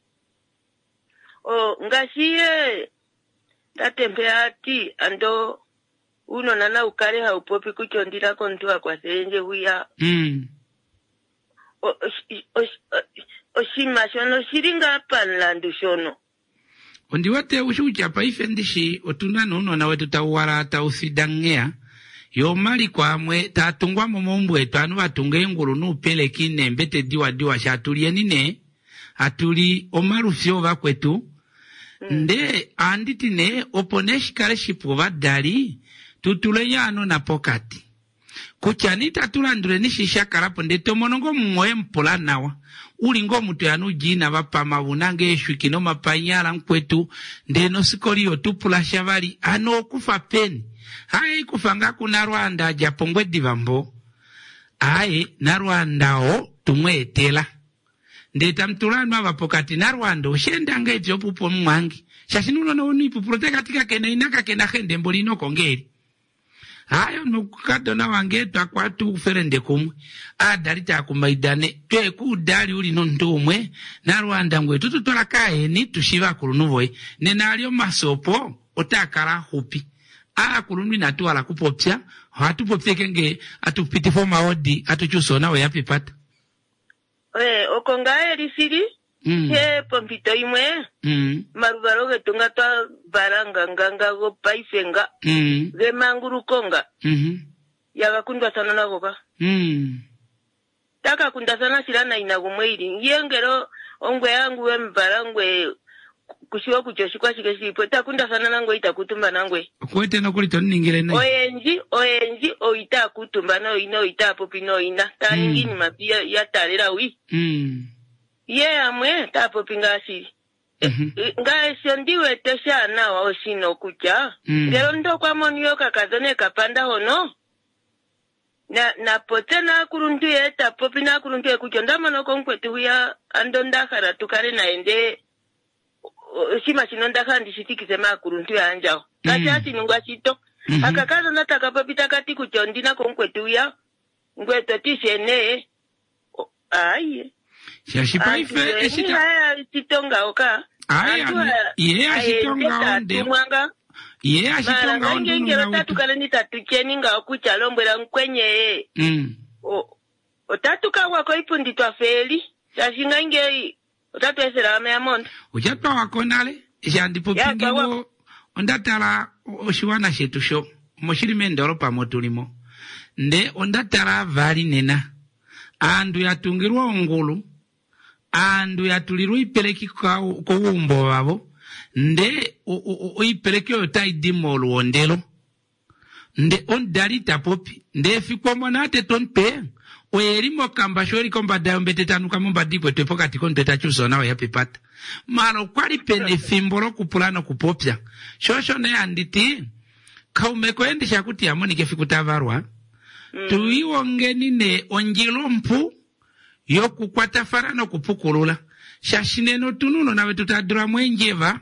o ngasiye tatempe ati ando uno nana ukare haupopi kuchondira kontua kwa senje huya mm oshima shono shiringa panlandu shono. Ondi wate ushuja pa ifendishi otuna nuno na wetu tawara tausidangea. Yo mali kwa mwe tatungwa momombwe tanu watunge nguru nupele kine mbete diwa diwa shatuli enine. Atuli omarufyo vakwetu. Mm. Nde anditine oponeshikale shipuva dali tutule yano na pokati. Kuchanita tulandure nishisha karapo ndeto monongo mwe mpola nawa. Ulingo mutu yanu jina wapa mawunange shwikino mapanyala mkwetu. Ndeno sikoriyo tupula shavali ano kufa peni. Hai kufanga kuna Rwanda japongwe divambo. Hai na Rwanda o tumwe etela. Ndeta mtulano wapokati na Rwanda ushenda ngejo pupo mwangi. Shashinuno na unipu protekatika kena inaka kena hende mbolino kongeri. Hayo nukukado na wangetu akwatu uferende kumwe. Adalita akumaidane. Tue kudali uli nontumwe. Na Rwanda ngwe tututola kaeni tushiva kurunuvoe. Nena alio masopo otakara hupi. Aa kulunwi natu wala kupopsia. Hatu popsia kenge atupitifo maodi atuchuso na weyapi pata. Oe, okonga erisiri. Mm. He pompito imwe. Mm. Marubaro getunga toa baranga nganga go paifenga. Mm. Ge manguru konga. Mm-hmm. Yaga kundwa sana na goga. Mm. Taka kunda sana sirana inagumweiri. Ngiyengero ongwe yangu we mbarangwe kushiwa kuchoshikwa shikeshipo. Takunda sana nango ita kutumba nangwe. Kwete no kulito ningire na. Oenji, oenji, oita kutumba no ino ita popi no ina. Taringi ni mapia ya tarera wi. Mm. Ye amwe tapo pingasi. Mm-hmm. Nga esiondiwe tesha na wa osino kucha. Mm. Lero ndo kwa monyo kakazone kapanda hono. Na na pote na kurundu ye tapo pina kurundu ye kucha. Ndama no kongkwetu ya andonda kara tukare na ende. Shima sinonda kandi shitiki sema kurundu ya anjao. Kacha mm. sinunga chito. Mm-hmm. Akakaza nataka papita kati kucha ndina kongkwetu ya. Ngweto tishene. Aye. Shashipa ife eshita haya chitonga oka aya ye ashitonga onde ye ashitonga onde ngero tatu kale ni tatu cheni nga okuchalombera nkwenye mm o otatuka wako ipundi twafeli shashinga ngei otatu esera ameamonde ujatwa wako nale jandipo pingino ondatala oshiwana shetu sho moshiri mendoro pamotulimo nde ondatala vali nena andu yatungirwa ongulu andu yatulirwa ipeleki kwa umbo wabo nde ipeleki otaidimo oluondelo nde ondali tapopi nde fikwa monate tonpe oyerimo kamba shori komba dayombete tanuka mumba dikwe tepoka tikonte tachuso nawe ya pipata maro kwali pene fimboro kupulano kupopya shosho ne anditi kaumeko endi shakuti ya moni kefikuta Mm. Tuiwongeni ne onjilo mpu yoku kwata farano kupukulula. Shashineno tununo na wetu tadura mwenjeva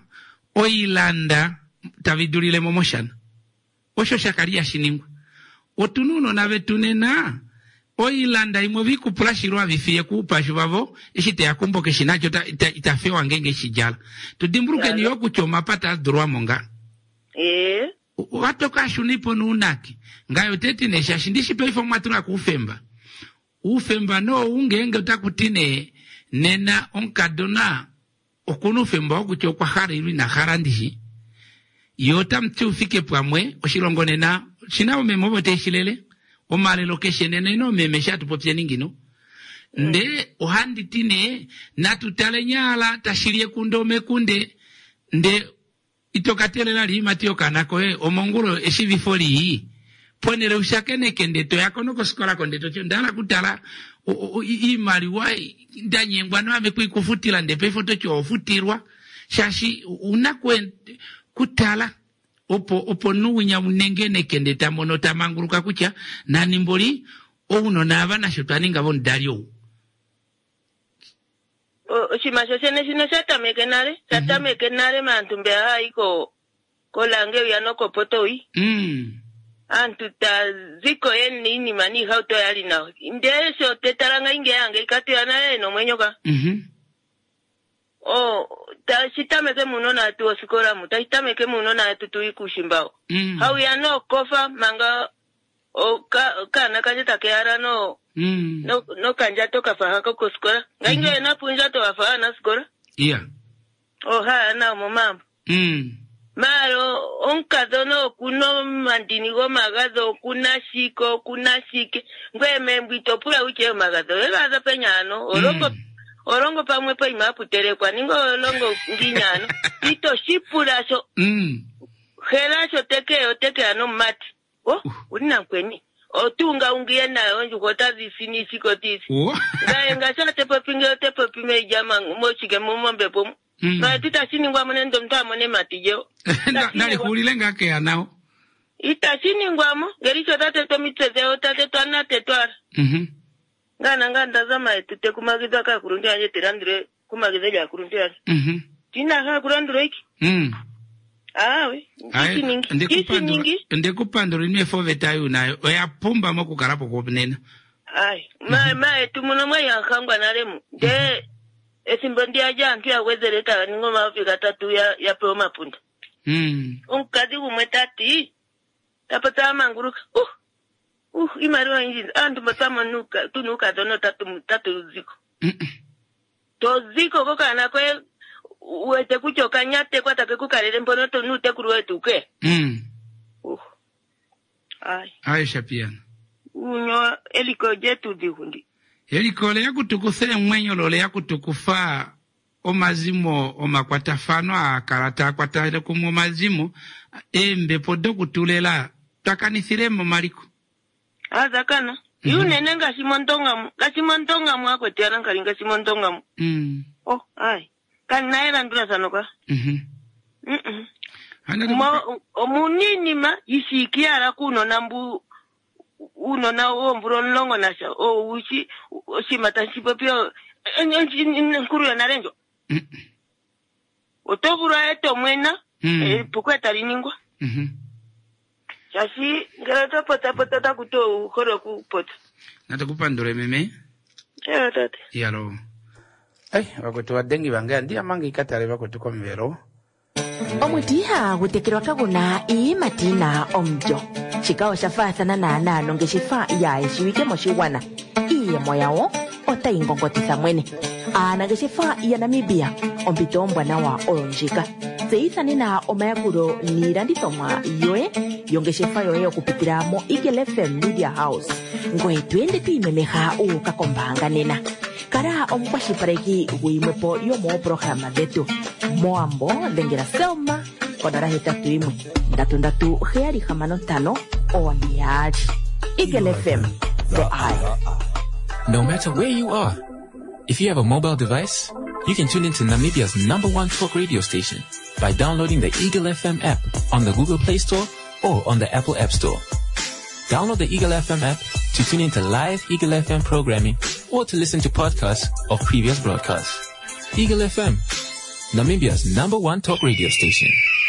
oilanda tavidulile momoshana. Osho shakaria shiningwa. Otununo na wetu nena oilanda imoviku plashirwa vifie kupashu vavo ishite ya kumbo keshinacho ita, ita, itafewa ngenge shijala. Tudimburuke ni yoku choma pata adurwa monga. Eh? Watoka shunipo nuunaki. Ngayo teti ne shashindishi peifo matura kufemba. Ufemba no ungenge utakutine nena onkadona okunu femba okucho kwa hariru na harandishi. Yota mti ufike pwamwe oshilongo nena shina umemobo te shilele omale location nena ino memesha tupopye ningino. Nde ohandi tine natutale nyala tashirie kundome kunde nde itokatele la lima tiyo kanako e omonguro eshivifoli hii ponele ushakene kende to yako noko skola konde to ndala kutala imali wai ndanyengwa no ame kuikufutila ndepe foto cho ofutirwa shashi unakwe kutala opo opo nunya munengene kende tamono tamanguruka kucha na nimboli ouno na abana shotwaninga bon dario o shimasho sene sino chata mekenare chata mm-hmm. mekenare mantumbe haiko kolange yano kopotoi mm antu ta ziko eni ni mani hauto yali na ndesho tetaranga inge yange kati yana no mwenyoka mhm o ta shitameke muno na tu osikora mu ta shitameke muno na tu tu ikushimba mm. Hau yano kofa manga o ka kana kanje takeara no mm no no kanja toka fahaka ko skora ngainga ena punja to afa na skora yeah o ha na mo mambo mm maro onkadono kuno mandini go magado kuna shiko kuna shike ngweme mbito pula uche magado ega penyano orongo orongo pamwe pa imaputere kwa ningo longo nginyano ito shipula so mm hela so teke o teke ano mati oh unina kweni otunga ungie na onju kota zisini sikotisi ngaye ngasha tepo pinge tepo pime jama mochike mombe pomo na tita chini ngwa mnendo mtamo ne matijo nali kulile ngake anao ita chini ngwamo gericho tate to miteze o tate to na tetwara mhm ngana nganda zama tute kumagiza ka kurundi anje tirandire kumagiza ya kurundi anje mhm tina ka kurandire iki mhm awe kisi ningi kisi ningi ndekupandura ine fovetayo nayo oyapumba mokugarapo kopnena ai ma ma tumuno mwa yankangwa nalemu de esimbo ndiaja antu awezereka ngoma afika tatu ya ya pewa mapunda mm unkadi umwetati tapata manguruka uh uh imariwa inji antu batama nuka tunuka dono tatu tatu ziko mm to ziko koka na kwe uwete kuchoka nyate kwa take kukalele mpono to nute kuruwetu ke mm uh ai ai shapiana unyo eliko jetu dihundi Elikole ya kutukufele mwenyo lole ya kutukufa o mazimo o makwatafano a karata akwata kumu mazimo embe podo kutulela takanithire mo mariko aza kana mm-hmm. yu nene nga simontonga mu nga simontonga mu ako tiara nga ringa simontonga mu mm. oh ai kan naira ndura sanoka mhm mm mhm ma omunini ma isikiara kuno nambu uno na ombro longo na sha o uchi si matansipo pio nkuru ya narenjo otobura eto mwena e pukweta liningwa mhm chasi ngara pota pota ta kuto ukoro ku pota natakupandure meme ya tate yalo ai wakoto wadengi banga ndia mangi katare wakoto komvero omutiha gutekerwa kaguna ii matina omjo chikao shafathana na nano ngeshifa ya eshiwike moshiwana iye moyawo ota ingongotisa mwene ana ngeshifa ya Namibia ompito mbwana wa olonjika zeithani na omayakuro nirandithomwa yoe yongeshifa yoe okupitira mo Eagle F M Media House ngoe twende tuimemeha ukakombanga nena kara omkwashipareki guimwepo yomo programa dhetu moambo dhengera selma kodara hetatu imwe ndatu ndatu heari hamano tano oamiaji Eagle F M, the eye. No matter where you are, if you have a mobile device, you can tune into Namibia's number one talk radio station by downloading the Eagle F M app on the Google Play Store or on the Apple App Store. Download the Eagle F M app to tune into live Eagle F M programming or to listen to podcasts of previous broadcasts. Eagle F M, Namibia's number one talk radio station.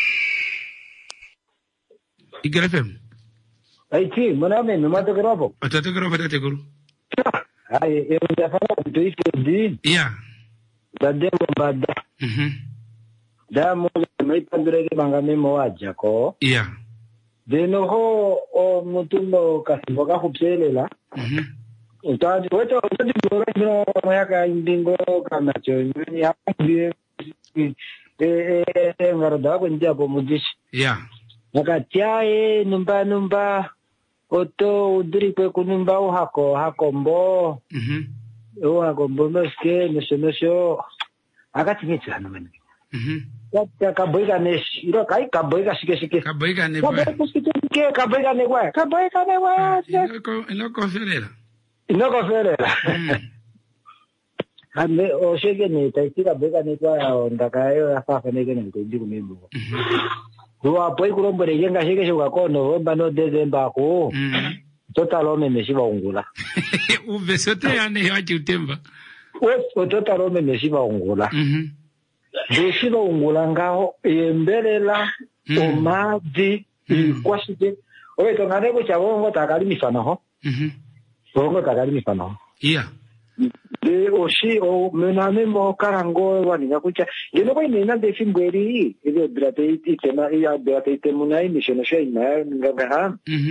Eagle F M. Ay, sí, maname, me mato grapo. Atate grapo, atate guru. Ay, eu já falava do isso de. Yeah. Da demo bada. Mhm. Da mo mai pandure ke banga me mo aja ko. Yeah. De no ho o mutumbo kasimbo ka hupselela. Mhm. Utaji weto utaji bora no mayaka indingo kana cho ni hapo die eh eh ngarada ko ndia po mudish. Yeah. Nakachae numba numba oto udri pe kunumba o hako hakombo. Mhm. O hakombo meske nesho nesho akatingetsa na mani. Mhm. Ya kaboiga nesh iro kai kaboiga shike shike. Kaboiga ne kwa. Kaboiga shike kaboiga ne kwa. Kaboiga ne kwa. Inoko inoko ferela. Inoko ferela. Ande o shege ne taiti kaboiga ne kwa ndakayo afafa ne gene ko ndiku mimbo. Dua poi kurombere yenga shike shuka kono wemba no dezemba ko. Mhm. Totalo me meshiba ungula. Uve sote ane yachi utemba. O totalo me meshiba ungula. Mhm. Meshiba ungula ngao emberela omazi ikwashike. Oye tongane ko chabongo takali mifano ho. Mhm. Bongo takali mifano ho. Yeah. De oshi o mename mo karango wani ngakucha. Ngeno ko ina de fingweri ile brate iti tema iya brate temunai mishono shei na nganga. Mhm.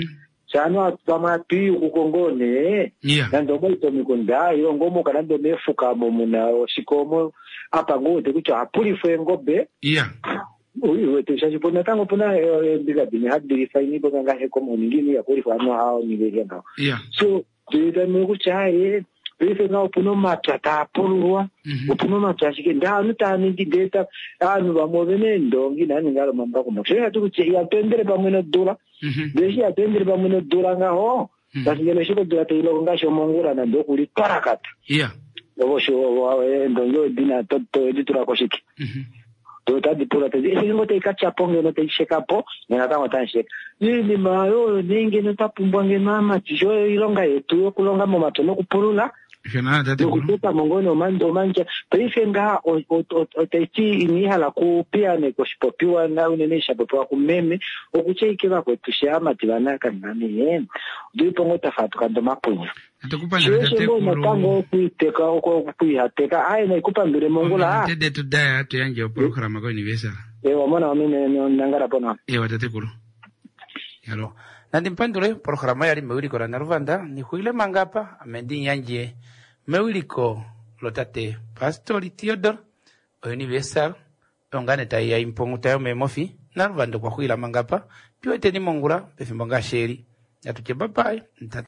Chano atama pi ukongone. Yeah. Nando mo ito mikunda, iyo ngomo kanando mefuka mo muna shikomo apa ngode kucho apuri fwe ngobe. Yeah. Uyu tushaji pona tango pona bila bini hadi faini boga ngahe komo ngini ya puri fwa no hao ni vege no. Yeah. So dida me kuchaye Bese nga upuno mata ta pulwa upuno mata shike ndanu tani ndi data anu bamobene ndongi nani ngalo mamba kuma shega tukuche ya tendere pamwe no dola bese ya tendere pamwe no dola nga ho basi ngene shiko dola tilo nga shomongura na ndokuli parakata yeah lobo sho ndongo dina toto editura koshiki to tadi pura tadi singo te kacha ponge no te sheka po na tama tan sheka ni mayo ninge no tapumbwange mama tijo ilonga yetu kulonga mama tono kupulula Fena date ko. Kuta mongono mando manja prefenga o o teti inihala ku pia ne ko shipopiwa na unenesha popo ku meme okucheikira ko tushama tibana kanani ye ndipo ngota fatu kando mapunya atakupa ndete ko no tango kuiteka ko kuihateka ai na ikupa mbere mongola tede to daya to yanje program ko universal ewa mona mine nangara pona ewa tate ko yalo nandi mpandure programa yali mewuliko na Rwanda ni kuile mangapa amendi yanje mewuliko lotate pastori Theodore universal ongane tai ya impongu tayo memofi na Rwanda kwa kuila mangapa piwete ni mongura pefimbonga sheri yatuche bye bye.